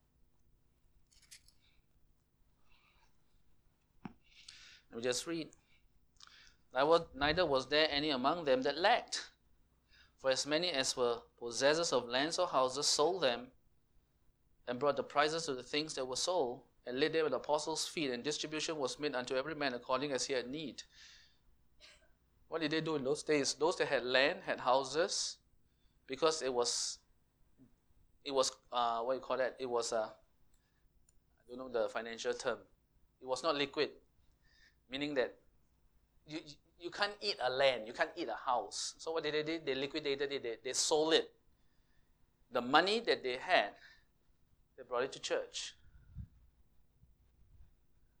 Let me just read. Neither was there any among them that lacked. For as many as were possessors of lands or houses sold them and brought the prices of the things that were sold and laid them at the apostles' feet, and distribution was made unto every man according as he had need. What did they do in those days? Those that had land, had houses, because it was, it was uh, what do you call that? It was, uh, I don't know the financial term. It was not liquid, meaning that you, you can't eat a land, you can't eat a house. So what did they do? They liquidated it, they, they sold it. The money that they had, they brought it to church.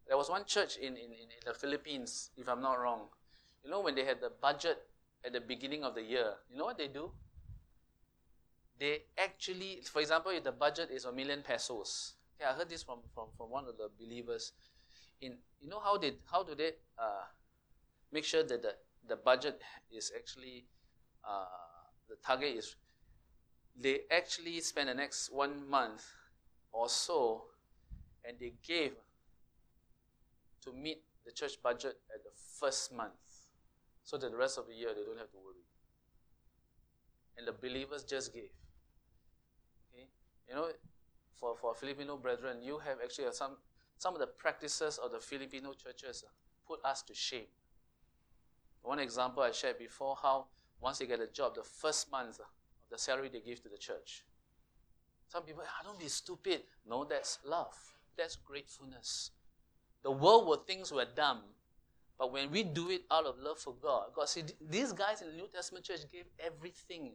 There was one church in, in, in the Philippines, if I'm not wrong. You know, when they had the budget at the beginning of the year, you know what they do? They actually, for example, if the budget is a million pesos, yeah, I heard this from, from, from one of the believers. In you know how they how do they uh, make sure that the, the budget is actually uh, the target is they actually spend the next one month or so, and they gave to meet the church budget at the first month, so that the rest of the year they don't have to worry. And the believers just gave. Okay, you know, for for Filipino brethren, you have actually some some of the practices of the Filipino churches uh, put us to shame. One example I shared before, how once they get a job, the first month of the salary they give to the church. Some people, ah, don't be stupid. No, that's love. That's gratefulness. The world will think we're dumb, but when we do it out of love for God, God, see, these guys in the New Testament church gave everything.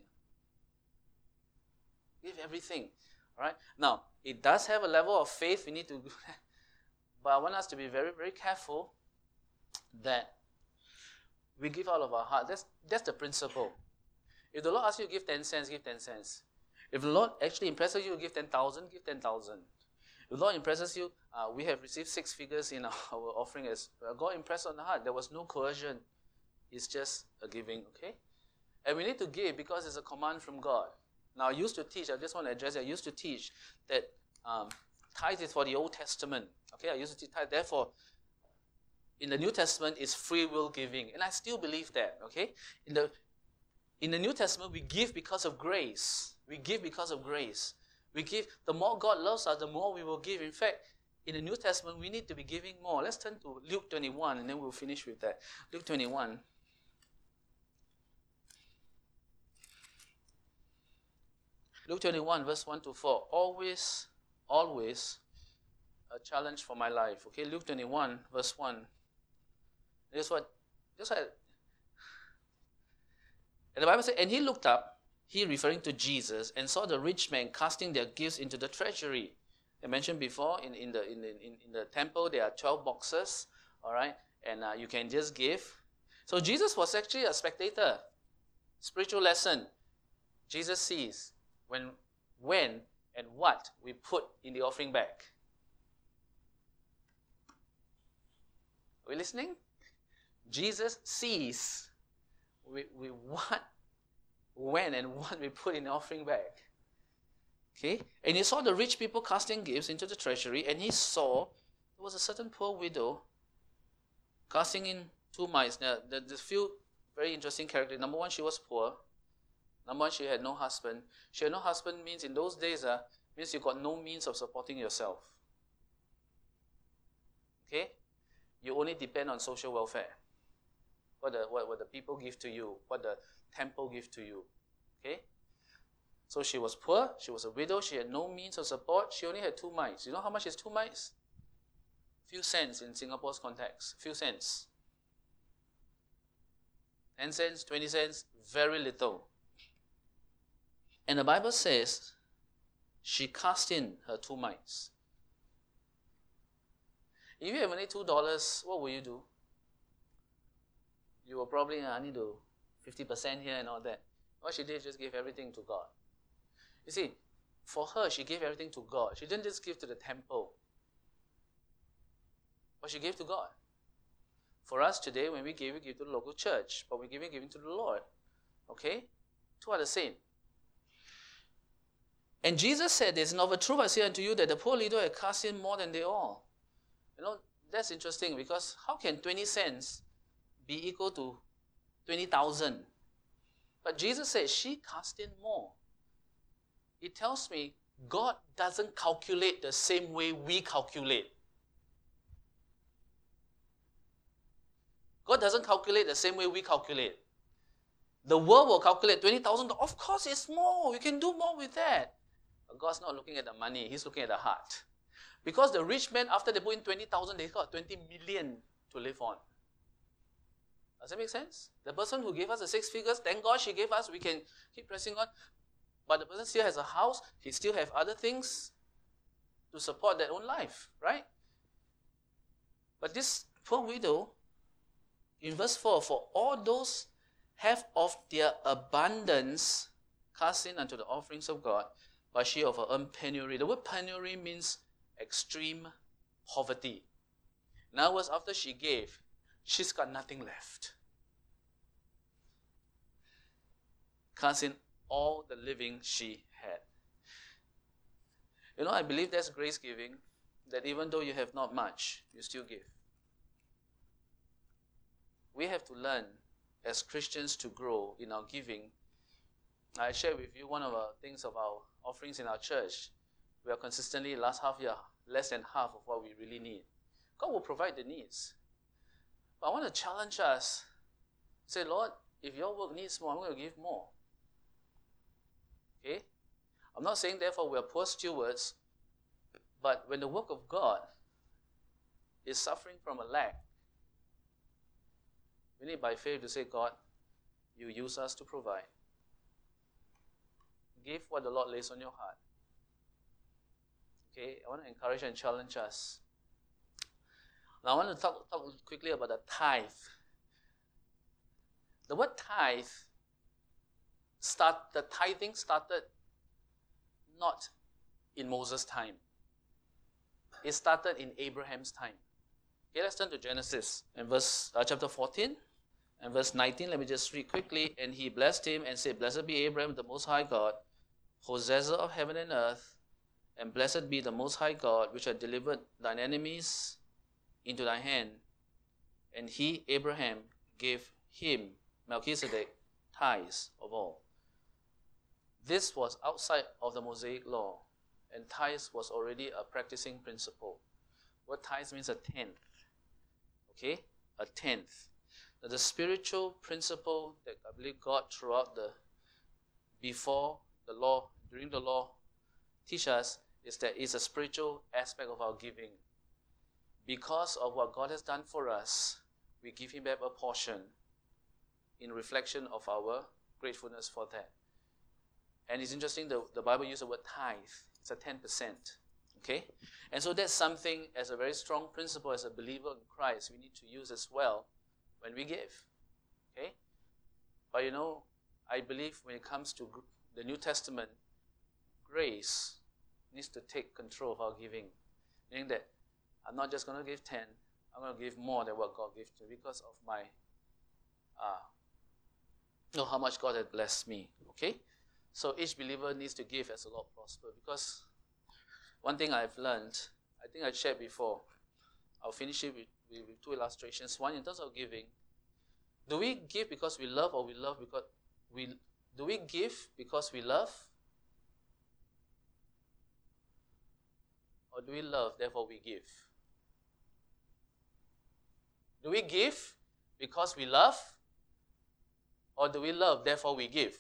Give everything. All right? Now, it does have a level of faith we need to do that. But I want us to be very, very careful that we give out of our heart. That's, that's the principle. If the Lord asks you to give ten cents, give ten cents. If the Lord actually impresses you to give ten thousand, give ten thousand. If the Lord impresses you, uh, we have received six figures in our, our offering as uh, God impressed on the heart. There was no coercion. It's just a giving, okay? And we need to give because it's a command from God. Now, I used to teach, I just want to address it, I used to teach that um, tithe is for the Old Testament. Okay, I used to teach tithe. Therefore, in the New Testament, it's free will giving. And I still believe that, okay? In the, in the New Testament, we give because of grace. We give because of grace. We give, the more God loves us, the more we will give. In fact, in the New Testament, we need to be giving more. Let's turn to Luke twenty-one, and then we'll finish with that. Luke twenty-one. Luke twenty-one, verse one to four. Always, always a challenge for my life. Okay, Luke twenty-one, verse one. This is what, this is what, and the Bible says, and he looked up, he referring to Jesus, and saw the rich men casting their gifts into the treasury. I mentioned before, in, in, the, in, the, in, in the temple, there are twelve boxes, all right, and uh, you can just give. So Jesus was actually a spectator. Spiritual lesson. Jesus sees when, when and what we put in the offering bag. Are we listening? Jesus sees we, we what, when and what we put in the offering bag. Okay? And he saw the rich people casting gifts into the treasury, and he saw there was a certain poor widow casting in two mites. Now, there's a few very interesting characters. Number one, she was poor. Number one, she had no husband. She had no husband means in those days, uh, means you got no means of supporting yourself. Okay? You only depend on social welfare. What the, what, what the people give to you, what the temple give to you. Okay? So she was poor, she was a widow, she had no means of support, she only had two mites. You know how much is two mites? Few cents in Singapore's context. Few cents. ten cents, twenty cents, very little. And the Bible says she cast in her two mites. If you have only two dollars, what will you do? You will probably, I need to fifty percent here and all that. What she did is just give everything to God. You see, for her, she gave everything to God. She didn't just give to the temple, but she gave to God. For us today, when we give, we give to the local church, but we're giving, giving to the Lord. Okay? Two are the same. And Jesus said this, and of a truth I say unto you that the poor widow had cast in more than they all. You know, that's interesting, because how can twenty cents be equal to twenty thousand? But Jesus said she cast in more. It tells me God doesn't calculate the same way we calculate. God doesn't calculate the same way we calculate. The world will calculate twenty thousand dollars. Of course it's more. We can do more with that. But God's not looking at the money. He's looking at the heart. Because the rich men, after they put in twenty thousand, they got twenty million to live on. Does that make sense? The person who gave us the six figures, thank God she gave us, we can keep pressing on. But the person still has a house, he still has other things to support their own life, right? But this poor widow, in verse four, for all those have of their abundance cast in unto the offerings of God, but she of her own penury. The word penury means extreme poverty. In other words, after she gave, she's got nothing left. Cast in all the living she had. You know, I believe that's grace giving, that even though you have not much, you still give. We have to learn as Christians to grow in our giving. I shared with you one of the things of our offerings in our church. We are consistently, last half year, less than half of what we really need. God will provide the needs. But I want to challenge us. Say, Lord, if your work needs more, I'm going to give more. Okay? I'm not saying, therefore, we are poor stewards, but when the work of God is suffering from a lack, we need by faith to say, God, you use us to provide. Give what the Lord lays on your heart. Okay, I want to encourage and challenge us. Now I want to talk, talk quickly about the tithe. The word tithe, start, the tithing started not in Moses' time. It started in Abraham's time. Okay, let's turn to Genesis and verse uh, chapter fourteen and verse nineteen. Let me just read quickly. And he blessed him and said, Blessed be Abraham, the Most High God, possessor of heaven and earth, and blessed be the Most High God, which hath delivered thine enemies into thy hand. And he, Abraham, gave him, Melchizedek, tithes of all. This was outside of the Mosaic law, and tithes was already a practicing principle. What tithes means a tenth. Okay? A tenth. Now, the spiritual principle that I believe God throughout the, before the law, during the law, teach us is that it's a spiritual aspect of our giving. Because of what God has done for us, we give him back a portion in reflection of our gratefulness for that. And it's interesting, the, the Bible uses the word tithe. It's a ten percent. Okay? And so that's something, as a very strong principle, as a believer in Christ, we need to use as well when we give. Okay? But you know, I believe when it comes to the New Testament, grace needs to take control of our giving. Meaning that I'm not just going to give ten, I'm going to give more than what God gives to me because of my, uh, know how much God has blessed me. Okay? So each believer needs to give as the Lord prosper. Because one thing I've learned, I think I shared before, I'll finish it with, with, with two illustrations. One, in terms of giving, do we give because we love, or we love because we, do we give because we love? Or do we love, therefore we give? Do we give because we love? Or do we love, therefore we give?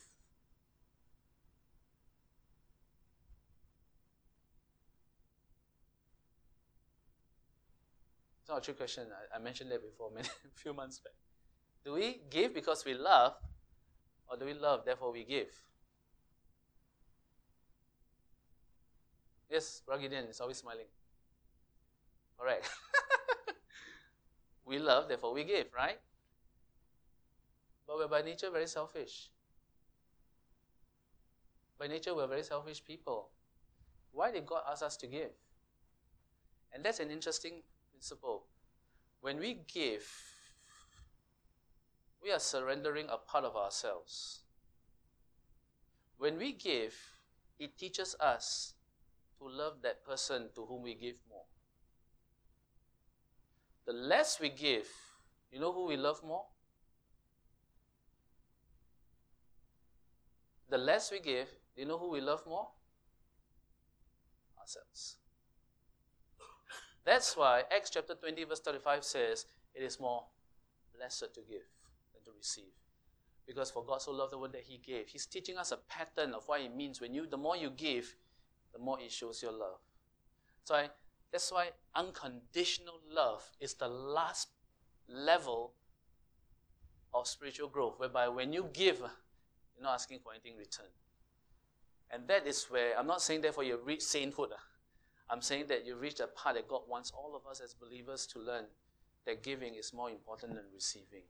It's not a trick question. I, I mentioned that before many, a few months back. Do we give because we love? Or do we love, therefore we give? Yes, Bragidian is always smiling. Correct. We love, therefore we give, right? But we're by nature very selfish. By nature, we're very selfish people. Why did God ask us to give? And that's an interesting principle. When we give, we are surrendering a part of ourselves. When we give, it teaches us to love that person to whom we give more. The less we give, you know who we love more? The less we give, you know who we love more? Ourselves. That's why Acts chapter twenty verse thirty-five says, it is more blessed to give than to receive. Because for God so loved the world that he gave. He's teaching us a pattern of what it means. When you, the more you give, the more it shows your love. So I, that's why unconditional love is the last level of spiritual growth, whereby when you give, you're not asking for anything in return. And that is where, I'm not saying therefore you reach sainthood. I'm saying that you reach a part that God wants all of us as believers to learn. that giving is more important than receiving.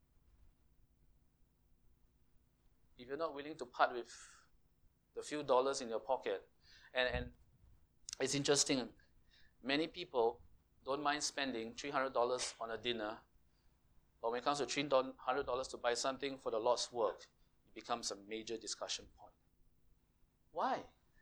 If you're not willing to part with the few dollars in your pocket, and, and it's interesting, many people don't mind spending three hundred dollars on a dinner, but when it comes to three hundred dollars to buy something for the Lord's work, it becomes a major discussion point. Why?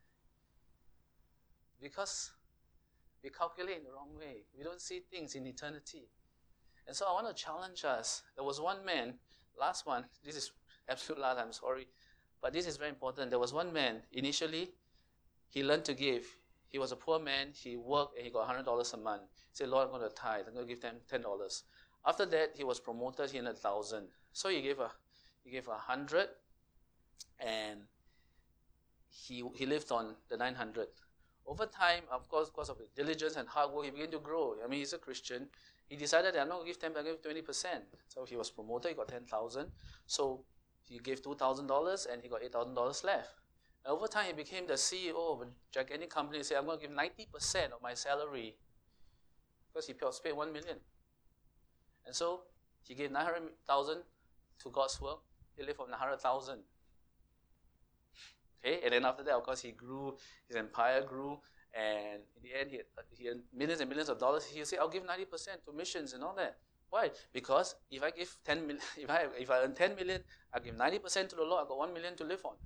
Because we calculate in the wrong way. We don't see things in eternity. And so I want to challenge us. There was one man, last one, this is absolute last, I'm sorry, but this is very important. There was one man, initially, he learned to give. He was a poor man, he worked and he got one hundred dollars a month. He said, Lord, I'm going to tithe, I'm going to give them ten dollars. After that, he was promoted, he earned one thousand. So he gave a, he gave one hundred, and he, he lived on the nine hundred. Over time, of course, because of his diligence and hard work, he began to grow. I mean, he's a Christian. He decided that I'm not going to give ten, I'm going to give twenty percent. So he was promoted, he got ten thousand. So he gave two thousand dollars and he got eight thousand dollars left. And over time, he became the C E O of a gigantic company. He said, I'm going to give ninety percent of my salary because he was paid one million dollars. And so he gave nine hundred thousand dollars to God's work. He lived on nine hundred thousand dollars. Okay, and then after that, of course, he grew, his empire grew, and in the end, he had, he had millions and millions of dollars. He said, I'll give ninety percent to missions and all that. Why? Because if I give ten million, if I if I earn ten million, I give ninety percent to the Lord, I got one million to live on.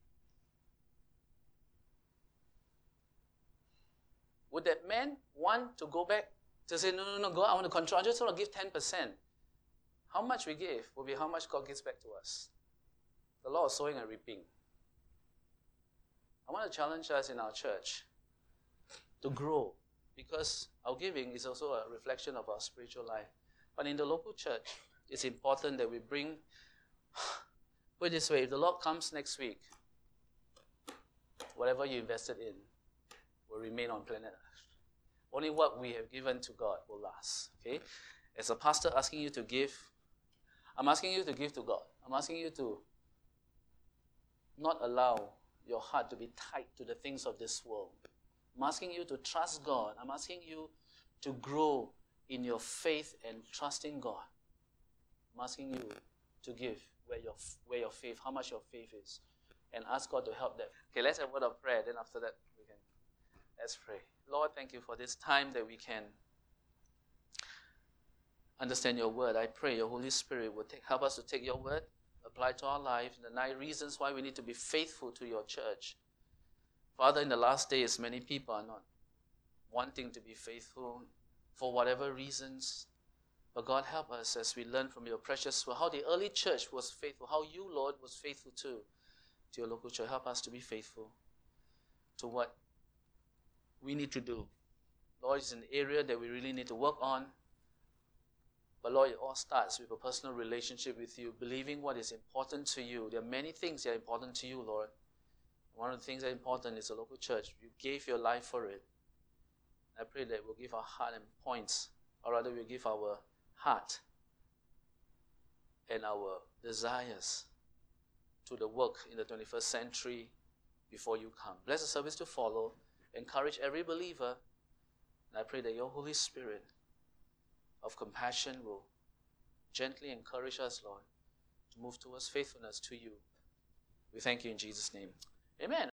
Would that man want to go back to say, no, no, no, God, I want to control, I just want to give ten percent. How much we give will be how much God gives back to us. The law of sowing and reaping. I want to challenge us in our church to grow, because our giving is also a reflection of our spiritual life. But in the local church, it's important that we bring, put it this way, if the Lord comes next week, whatever you invested in will remain on planet Earth. Only what we have given to God will last. Okay? As a pastor asking you to give, I'm asking you to give to God. I'm asking you to not allow your heart to be tied to the things of this world. I'm asking you to trust God. I'm asking you to grow in your faith and trusting God. I'm asking you to give where your where your faith, how much your faith is, and ask God to help them. Okay, let's have a word of prayer. Then after that, we can let's pray. Lord, thank you for this time that we can understand your word. I pray your Holy Spirit will take, help us to take your word, apply to our life, the nine reasons why we need to be faithful to your church. Father, in the last days, many people are not wanting to be faithful for whatever reasons. But God, help us as we learn from your precious word, how the early church was faithful, how you, Lord, was faithful too to your local church. Help us to be faithful to what we need to do. Lord, it's an area that we really need to work on. But Lord, it all starts with a personal relationship with you, believing what is important to you. There are many things that are important to you, Lord. One of the things that are important is the local church. You gave your life for it. I pray that we'll give our heart and points, or rather we'll give our heart and our desires to the work in the twenty-first century before you come. Bless the service to follow. Encourage every believer. And I pray that your Holy Spirit of compassion will gently encourage us, Lord, to move towards faithfulness to you. We thank you in Jesus' name. Amen.